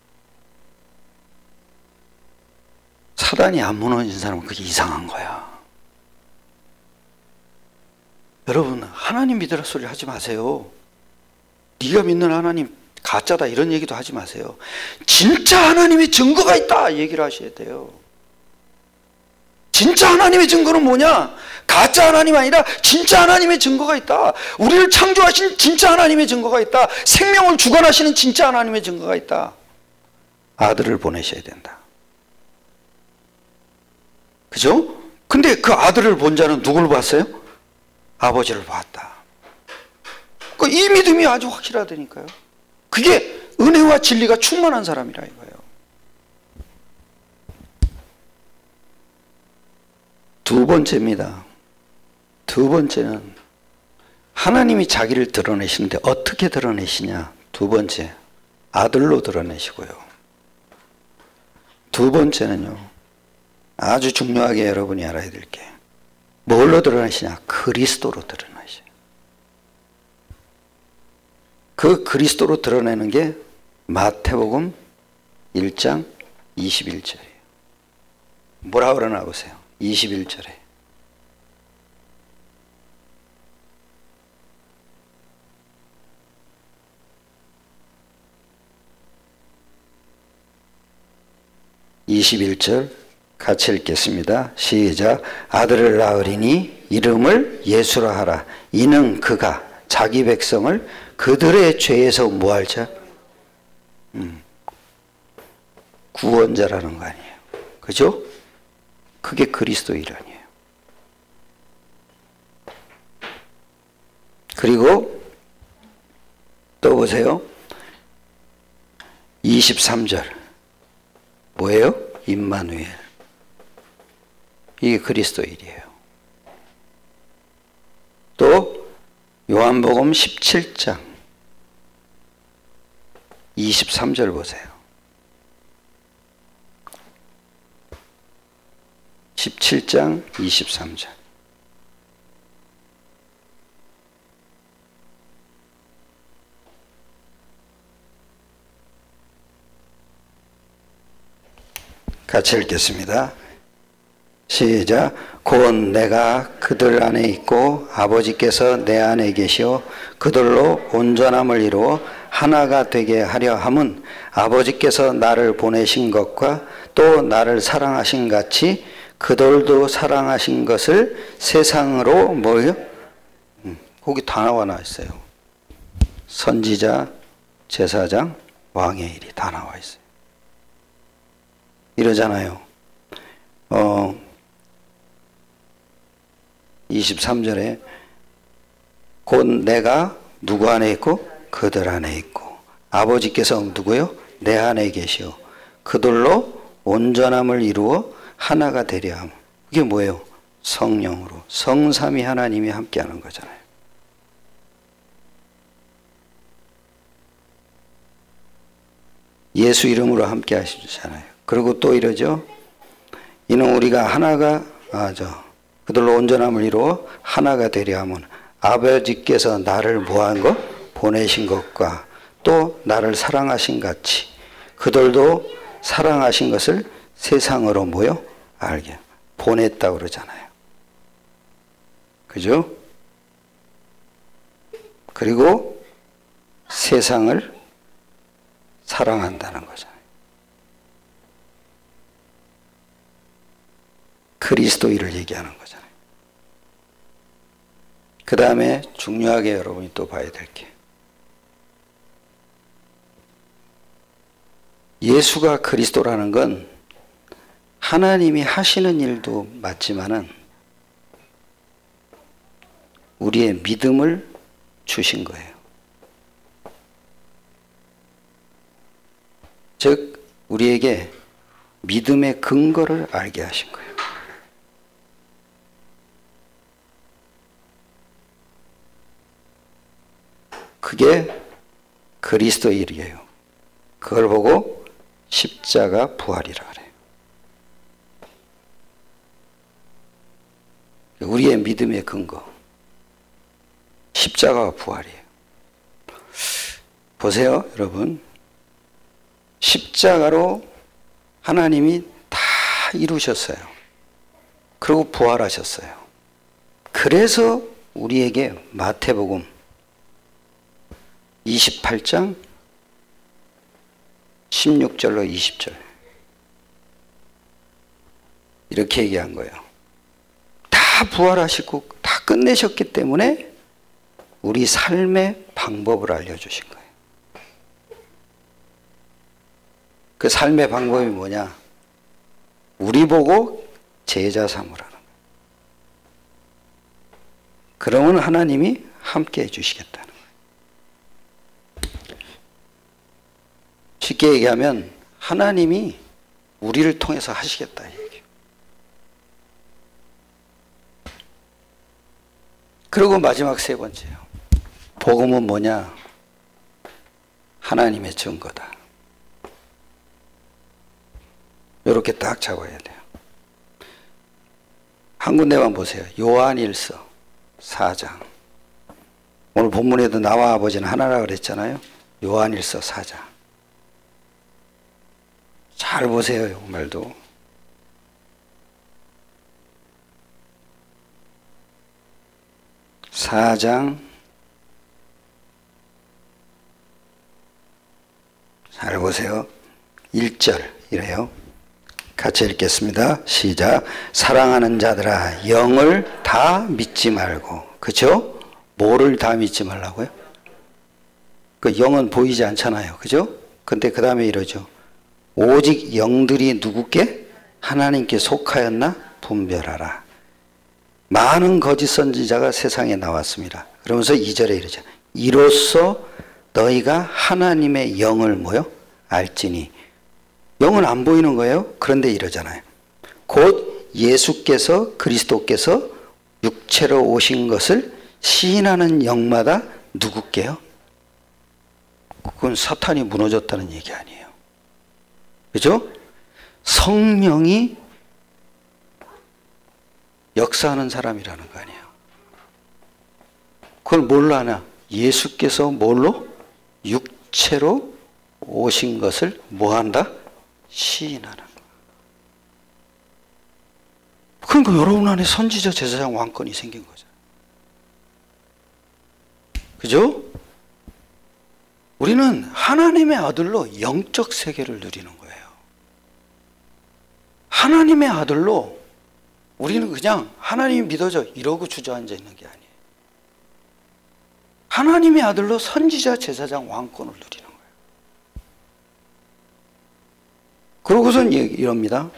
사단이 안 무너진 사람은 그게 이상한 거야. 여러분, 하나님 믿으라 소리를 하지 마세요. 네가 믿는 하나님 가짜다 이런 얘기도 하지 마세요. 진짜 하나님의 증거가 있다 얘기를 하셔야 돼요. 진짜 하나님의 증거는 뭐냐? 가짜 하나님 아니라 진짜 하나님의 증거가 있다. 우리를 창조하신 진짜 하나님의 증거가 있다. 생명을 주관하시는 진짜 하나님의 증거가 있다. 아들을 보내셔야 된다. 그죠? 근데 그 아들을 본 자는 누굴 봤어요? 아버지를 봤다. 그 이 믿음이 아주 확실하다니까요. 그게 은혜와 진리가 충만한 사람이라 이거예요. 두 번째입니다. 두 번째는 하나님이 자기를 드러내시는데 어떻게 드러내시냐? 두 번째, 아들로 드러내시고요. 두 번째는요, 아주 중요하게 여러분이 알아야 될 게 뭘로 드러내시냐? 그리스도로 드러내셔요. 그 그리스도로 드러내는 게 마태복음 일 장 이십일 절이에요. 뭐라 그러나 보세요. 이십일 절에 이십일 절 같이 읽겠습니다. 시작. 아들을 낳으리니 이름을 예수라 하라. 이는 그가 자기 백성을 그들의 죄에서 뭐할 자? 음, 구원자라는 거 아니에요. 그죠? 그게 그리스도 일환이에요. 그리고 또 보세요. 이십삼 절 뭐예요? 임마누엘. 이게 그리스도 일이에요. 또 요한복음 십칠 장 이십삼 절 보세요. 십칠 장 이십삼 절. 같이 읽겠습니다. 시작. 곧 내가 그들 안에 있고 아버지께서 내 안에 계시오 그들로 온전함을 이루어 하나가 되게 하려 함은 아버지께서 나를 보내신 것과 또 나를 사랑하신 같이 그들도 사랑하신 것을 세상으로 뭐요? 음, 거기 다 나와 있어요. 선지자, 제사장, 왕의 일이 다 나와 있어요. 이러잖아요. 어, 이십삼 절에 곧 내가 누구 안에 있고 그들 안에 있고 아버지께서 누구요? 내 안에 계시오 그들로 온전함을 이루어 하나가 되려 함. 이게 뭐예요? 성령으로 성삼위 하나님이 함께하는 거잖아요. 예수 이름으로 함께 하시잖아요. 그리고 또 이러죠. 이는 우리가 하나가 아, 저, 그들로 온전함을 이루어 하나가 되려 함은 아버지께서 나를 뭐한 것? 보내신 것과 또 나를 사랑하신 같이 그들도 사랑하신 것을 세상으로 모여 알게 보냈다 그러잖아요. 그죠? 그리고 세상을 사랑한다는 거잖아요. 그리스도인을 얘기하는 거잖아요. 그 다음에 중요하게 여러분이 또 봐야 될 게 예수가 그리스도라는 건 하나님이 하시는 일도 맞지만은 우리의 믿음을 주신 거예요. 즉 우리에게 믿음의 근거를 알게 하신 거예요. 그게 그리스도의 일이에요. 그걸 보고 십자가 부활이라 그래요. 우리의 믿음의 근거 십자가 부활이에요. 보세요 여러분. 십자가로 하나님이 다 이루셨어요. 그리고 부활하셨어요. 그래서 우리에게 마태복음 이십팔 장 십육 절로 이십 절 이렇게 얘기한 거예요. 다 부활하시고 다 끝내셨기 때문에 우리 삶의 방법을 알려주신 거예요. 그 삶의 방법이 뭐냐? 우리 보고 제자 삼으라는 거예요. 그러면 하나님이 함께 해주시겠다는 거예요. 쉽게 얘기하면 하나님이 우리를 통해서 하시겠다 이 얘기예요. 그리고 마지막 세 번째요. 복음은 뭐냐? 하나님의 증거다. 이렇게 딱 잡아야 돼요. 한 군데만 보세요. 요한일서 사 장. 오늘 본문에도 나와 아버지는 하나라 그랬잖아요. 요한일서 사 장. 잘 보세요. 이 말도. 사 장 잘 보세요. 일 절 이래요. 같이 읽겠습니다. 시작. 사랑하는 자들아 영을 다 믿지 말고. 그죠? 뭐를 다 믿지 말라고요? 그 영은 보이지 않잖아요. 그죠? 근데 그 다음에 이러죠. 오직 영들이 누구께? 하나님께 속하였나? 분별하라. 많은 거짓 선지자가 세상에 나왔습니다. 그러면서 이 절에 이러죠. 이로써 너희가 하나님의 영을 뭐요? 알지니. 영은 안 보이는 거예요. 그런데 이러잖아요. 곧 예수께서 그리스도께서 육체로 오신 것을 시인하는 영마다 누구께요? 그건 사탄이 무너졌다는 얘기 아니에요. 그죠? 성령이 역사하는 사람이라는 거 아니에요. 그걸 뭘로 하냐? 예수께서 뭘로? 육체로 오신 것을 뭐한다? 시인하는 거. 그러니까 여러분 안에 선지자, 제사장, 왕권이 생긴 거죠. 그죠? 우리는 하나님의 아들로 영적 세계를 누리는 거예요. 하나님의 아들로 우리는 그냥 하나님이 믿어져 이러고 주저앉아 있는 게 아니에요. 하나님의 아들로 선지자, 제사장, 왕권을 누리는 거예요. 그러고선 이럽니다.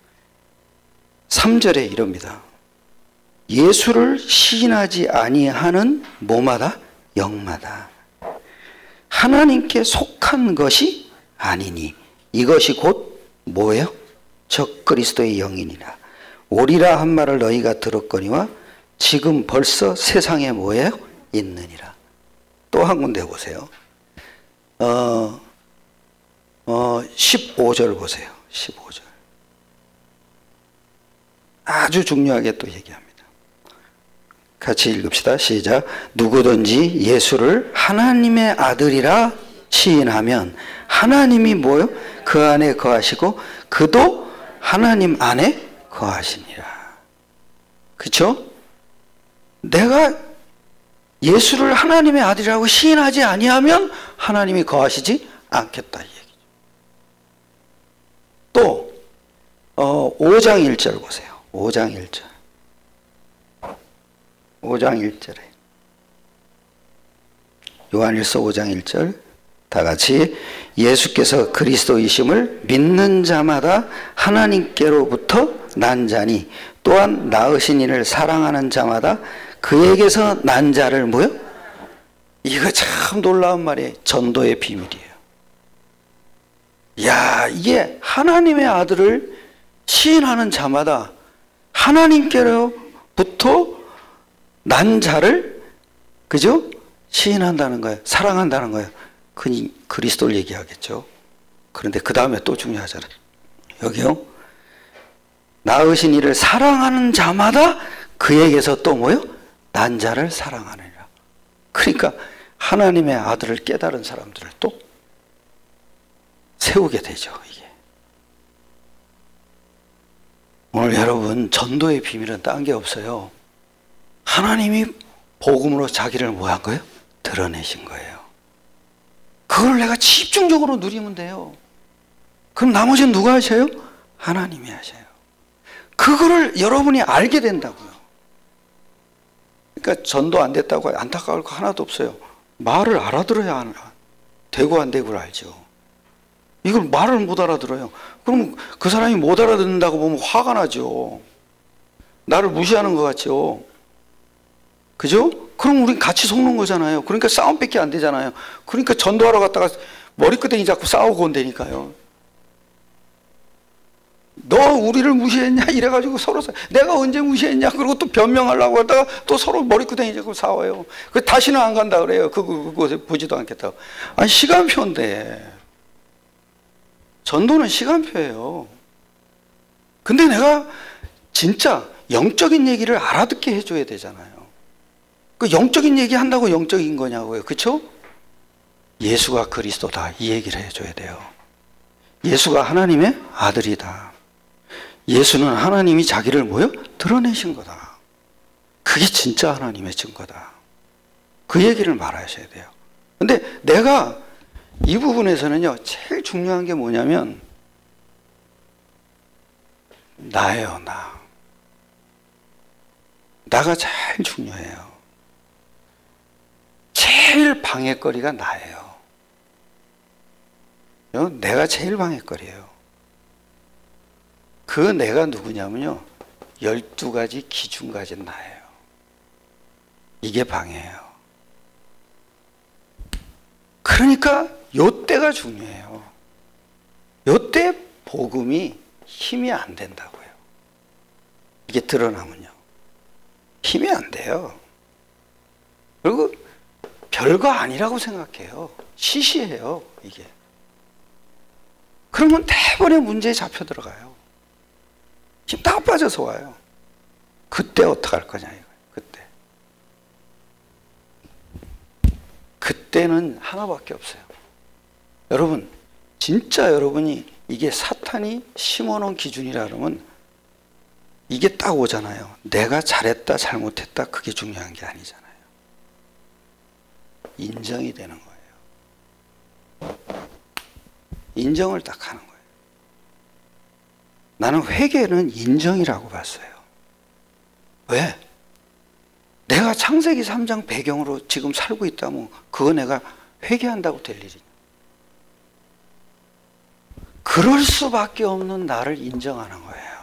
삼 절에 이럽니다. 예수를 시인하지 아니하는 뭐마다? 영마다 하나님께 속한 것이 아니니 이것이 곧 뭐예요? 적 그리스도의 영이니라. 오리라 한 말을 너희가 들었거니와 지금 벌써 세상에 뭐예요? 있느니라. 또 한 군데 보세요. 어, 어, 십오 절 보세요. 십오 절. 아주 중요하게 또 얘기합니다. 같이 읽읍시다. 시작. 누구든지 예수를 하나님의 아들이라 시인하면 하나님이 뭐요? 그 안에 거하시고 그도 하나님 안에 거하시니라. 그렇죠? 내가 예수를 하나님의 아들이라고 시인하지 아니하면 하나님이 거하시지 않겠다 이 얘기죠. 또 어, 오 장 일 절 보세요. 오 장 일 절. 오 장 일 절에 요한일서 오 장 일 절 다 같이 예수께서 그리스도이심을 믿는 자마다 하나님께로부터 난 자니 또한 낳으신 이를 사랑하는 자마다 그에게서 난 자를 뭐요? 이거 참 놀라운 말이에요. 전도의 비밀이에요. 야, 이게 하나님의 아들을 시인하는 자마다 하나님께로부터 난 자를 그죠? 시인한다는 거예요. 사랑한다는 거예요. 그 그리스도를 얘기하겠죠. 그런데 그 다음에 또 중요하잖아요. 여기요. 낳으신 이를 사랑하는 자마다 그에게서 또 뭐요? 난 자를 사랑하느니라. 그러니까 하나님의 아들을 깨달은 사람들을 또 세우게 되죠. 이게. 오늘 여러분 전도의 비밀은 딴 게 없어요. 하나님이 복음으로 자기를 뭐 한 거예요? 드러내신 거예요. 그걸 내가 집중적으로 누리면 돼요. 그럼 나머지는 누가 하셔요? 하나님이 하셔요. 그거를 여러분이 알게 된다고요. 그러니까 전도 안 됐다고 안타까울 거 하나도 없어요. 말을 알아들어야 하나. 되고 안 되고를 알죠. 이걸 말을 못 알아들어요. 그럼 그 사람이 못 알아듣는다고 보면 화가 나죠. 나를 무시하는 것 같죠. 그죠? 그럼 우린 같이 속는 거잖아요. 그러니까 싸움밖에 안 되잖아요. 그러니까 전도하러 갔다가 머리끄댕이 잡고 싸우고 온다니까요. 너 우리를 무시했냐? 이래가지고 서로 내가 언제 무시했냐? 그리고 또 변명하려고 하다가 또 서로 머리끄댕이 잡고 싸워요. 그 다시는 안 간다 그래요. 그, 그, 그곳에 보지도 않겠다고. 아니 시간표인데. 전도는 시간표예요. 근데 내가 진짜 영적인 얘기를 알아듣게 해줘야 되잖아요. 그 영적인 얘기 한다고 영적인 거냐고요. 그렇죠? 예수가 그리스도다 이 얘기를 해줘야 돼요. 예수가 하나님의 아들이다. 예수는 하나님이 자기를 뭐요? 드러내신 거다. 그게 진짜 하나님의 증거다. 그 얘기를 말하셔야 돼요. 근데 내가 이 부분에서는요 제일 중요한 게 뭐냐면 나예요. 나. 나가 제일 중요해요. 제일 방해거리가 나예요. 내가 제일 방해거리예요. 그 내가 누구냐면요. 열두 가지 기준 가진 나예요. 이게 방해예요. 그러니까 요때가 중요해요. 요때 복음이 힘이 안 된다고요. 이게 드러나면요. 힘이 안 돼요. 그리고 별거 아니라고 생각해요. 시시해요, 이게. 그러면 대번에 문제에 잡혀 들어가요. 힘 다 빠져서 와요. 그때 어떡할 거냐 이거예요. 그때. 그때는 하나밖에 없어요. 여러분, 진짜 여러분이 이게 사탄이 심어놓은 기준이라 그러면 이게 딱 오잖아요. 내가 잘했다 잘못했다 그게 중요한 게 아니잖아요. 인정이 되는 거예요. 인정을 딱 하는 거예요. 나는 회개는 인정이라고 봤어요. 왜? 내가 창세기 삼 장 배경으로 지금 살고 있다면 그거 내가 회개한다고 될 일이냐? 그럴 수밖에 없는 나를 인정하는 거예요.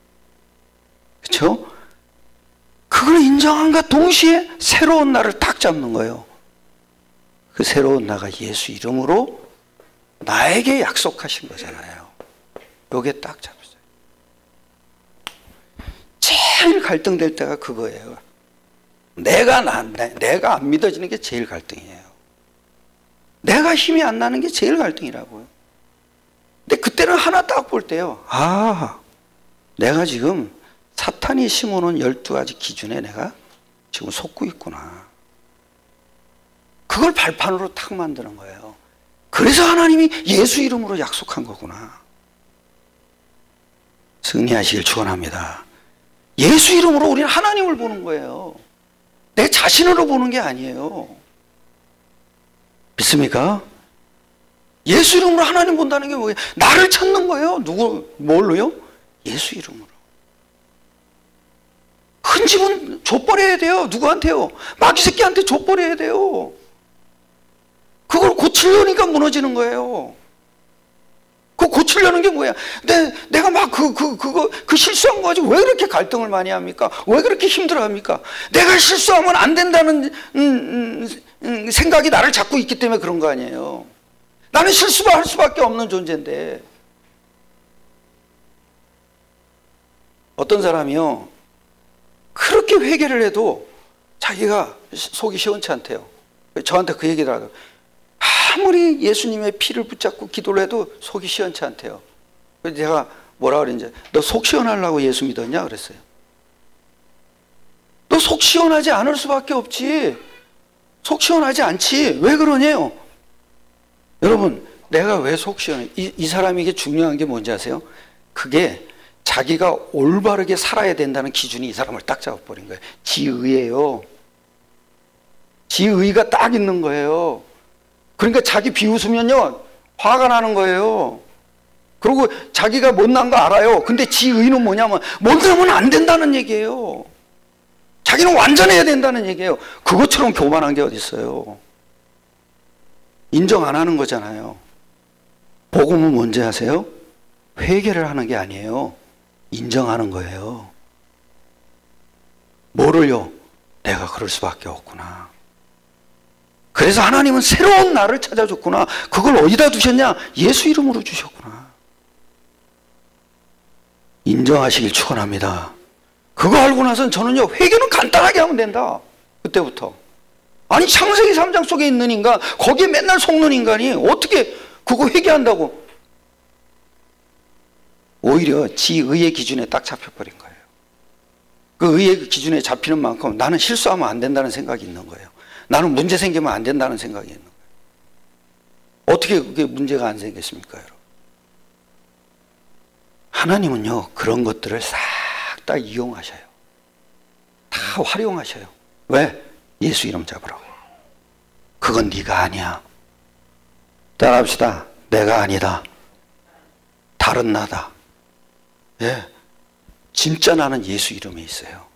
그렇죠? 그걸 인정함과 동시에 새로운 나를 딱 잡는 거예요. 그 새로운 나가 예수 이름으로 나에게 약속하신 거잖아요. 요게 딱 잡았어요. 제일 갈등될 때가 그거예요. 내가 나, 내가 안 믿어지는 게 제일 갈등이에요. 내가 힘이 안 나는 게 제일 갈등이라고요. 근데 그때는 하나 딱 볼 때요. 아, 내가 지금 사탄이 심어놓은 열두 가지 기준에 내가 지금 속고 있구나. 그걸 발판으로 탁 만드는 거예요. 그래서 하나님이 예수 이름으로 약속한 거구나. 승리하시길 축원합니다. 예수 이름으로 우리는 하나님을 보는 거예요. 내 자신으로 보는 게 아니에요. 믿습니까? 예수 이름으로 하나님 본다는 게 뭐예요? 나를 찾는 거예요. 누구, 뭘로요? 예수 이름으로. 큰 집은 족벌해야 돼요. 누구한테요? 마귀 새끼한테 족벌해야 돼요. 그걸 고치려니까 무너지는 거예요. 그거 고치려는 게 뭐야? 내, 내가 막 그, 그, 그거, 그 실수한 거 가지고 왜 그렇게 갈등을 많이 합니까? 왜 그렇게 힘들어 합니까? 내가 실수하면 안 된다는, 음, 음, 음, 생각이 나를 잡고 있기 때문에 그런 거 아니에요. 나는 실수를 할 수밖에 없는 존재인데. 어떤 사람이요, 그렇게 회개를 해도 자기가 속이 시원치 않대요. 저한테 그 얘기를 하더라고요. 아무리 예수님의 피를 붙잡고 기도를 해도 속이 시원치 않대요. 그래서 제가 뭐라 그랬는지, 너 속 시원하려고 예수 믿었냐? 그랬어요. 너 속 시원하지 않을 수밖에 없지. 속 시원하지 않지. 왜 그러냐요? 여러분, 내가 왜 속 시원해? 이, 이 사람에게 중요한 게 뭔지 아세요? 그게 자기가 올바르게 살아야 된다는 기준이 이 사람을 딱 잡아버린 거예요. 지의예요. 지의가 딱 있는 거예요. 그러니까 자기 비웃으면요, 화가 나는 거예요. 그리고 자기가 못난 거 알아요. 근데 지의는 뭐냐면, 못나면 안 된다는 얘기예요. 자기는 완전해야 된다는 얘기예요. 그것처럼 교만한 게 어디 있어요. 인정 안 하는 거잖아요. 복음은 뭔지 아세요? 회개를 하는 게 아니에요. 인정하는 거예요. 뭐를요? 내가 그럴 수밖에 없구나. 그래서 하나님은 새로운 나를 찾아줬구나. 그걸 어디다 두셨냐? 예수 이름으로 주셨구나. 인정하시길 축원합니다. 그거 알고 나서는 저는요, 회개는 간단하게 하면 된다. 그때부터. 아니, 창세기 삼 장 속에 있는 인간, 거기에 맨날 속는 인간이 어떻게 그거 회개한다고? 오히려 지의의 기준에 딱 잡혀버린 거예요. 그 의의 기준에 잡히는 만큼 나는 실수하면 안 된다는 생각이 있는 거예요. 나는 문제 생기면 안 된다는 생각이 있는 거예요. 어떻게 그게 문제가 안 생겼습니까, 여러분? 하나님은요, 그런 것들을 싹 다 이용하셔요. 다 활용하셔요. 왜? 예수 이름 잡으라고. 그건 네가 아니야. 따라합시다. 내가 아니다. 다른 나다. 예, 진짜 나는 예수 이름에 있어요.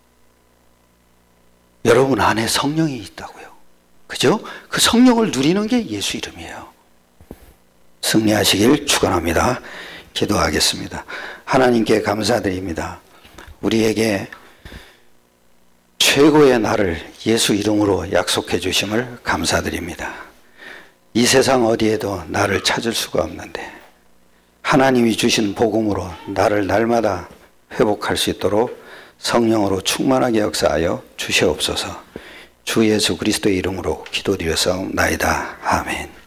여러분 안에 성령이 있다고요. 그죠? 그 성령을 누리는 게 예수 이름이에요. 승리하시길 축원합니다. 기도하겠습니다. 하나님께 감사드립니다. 우리에게 최고의 나를 예수 이름으로 약속해 주심을 감사드립니다. 이 세상 어디에도 나를 찾을 수가 없는데 하나님이 주신 복음으로 나를 날마다 회복할 수 있도록 성령으로 충만하게 역사하여 주시옵소서. 주 예수 그리스도의 이름으로 기도드려 싸움나이다. 아멘.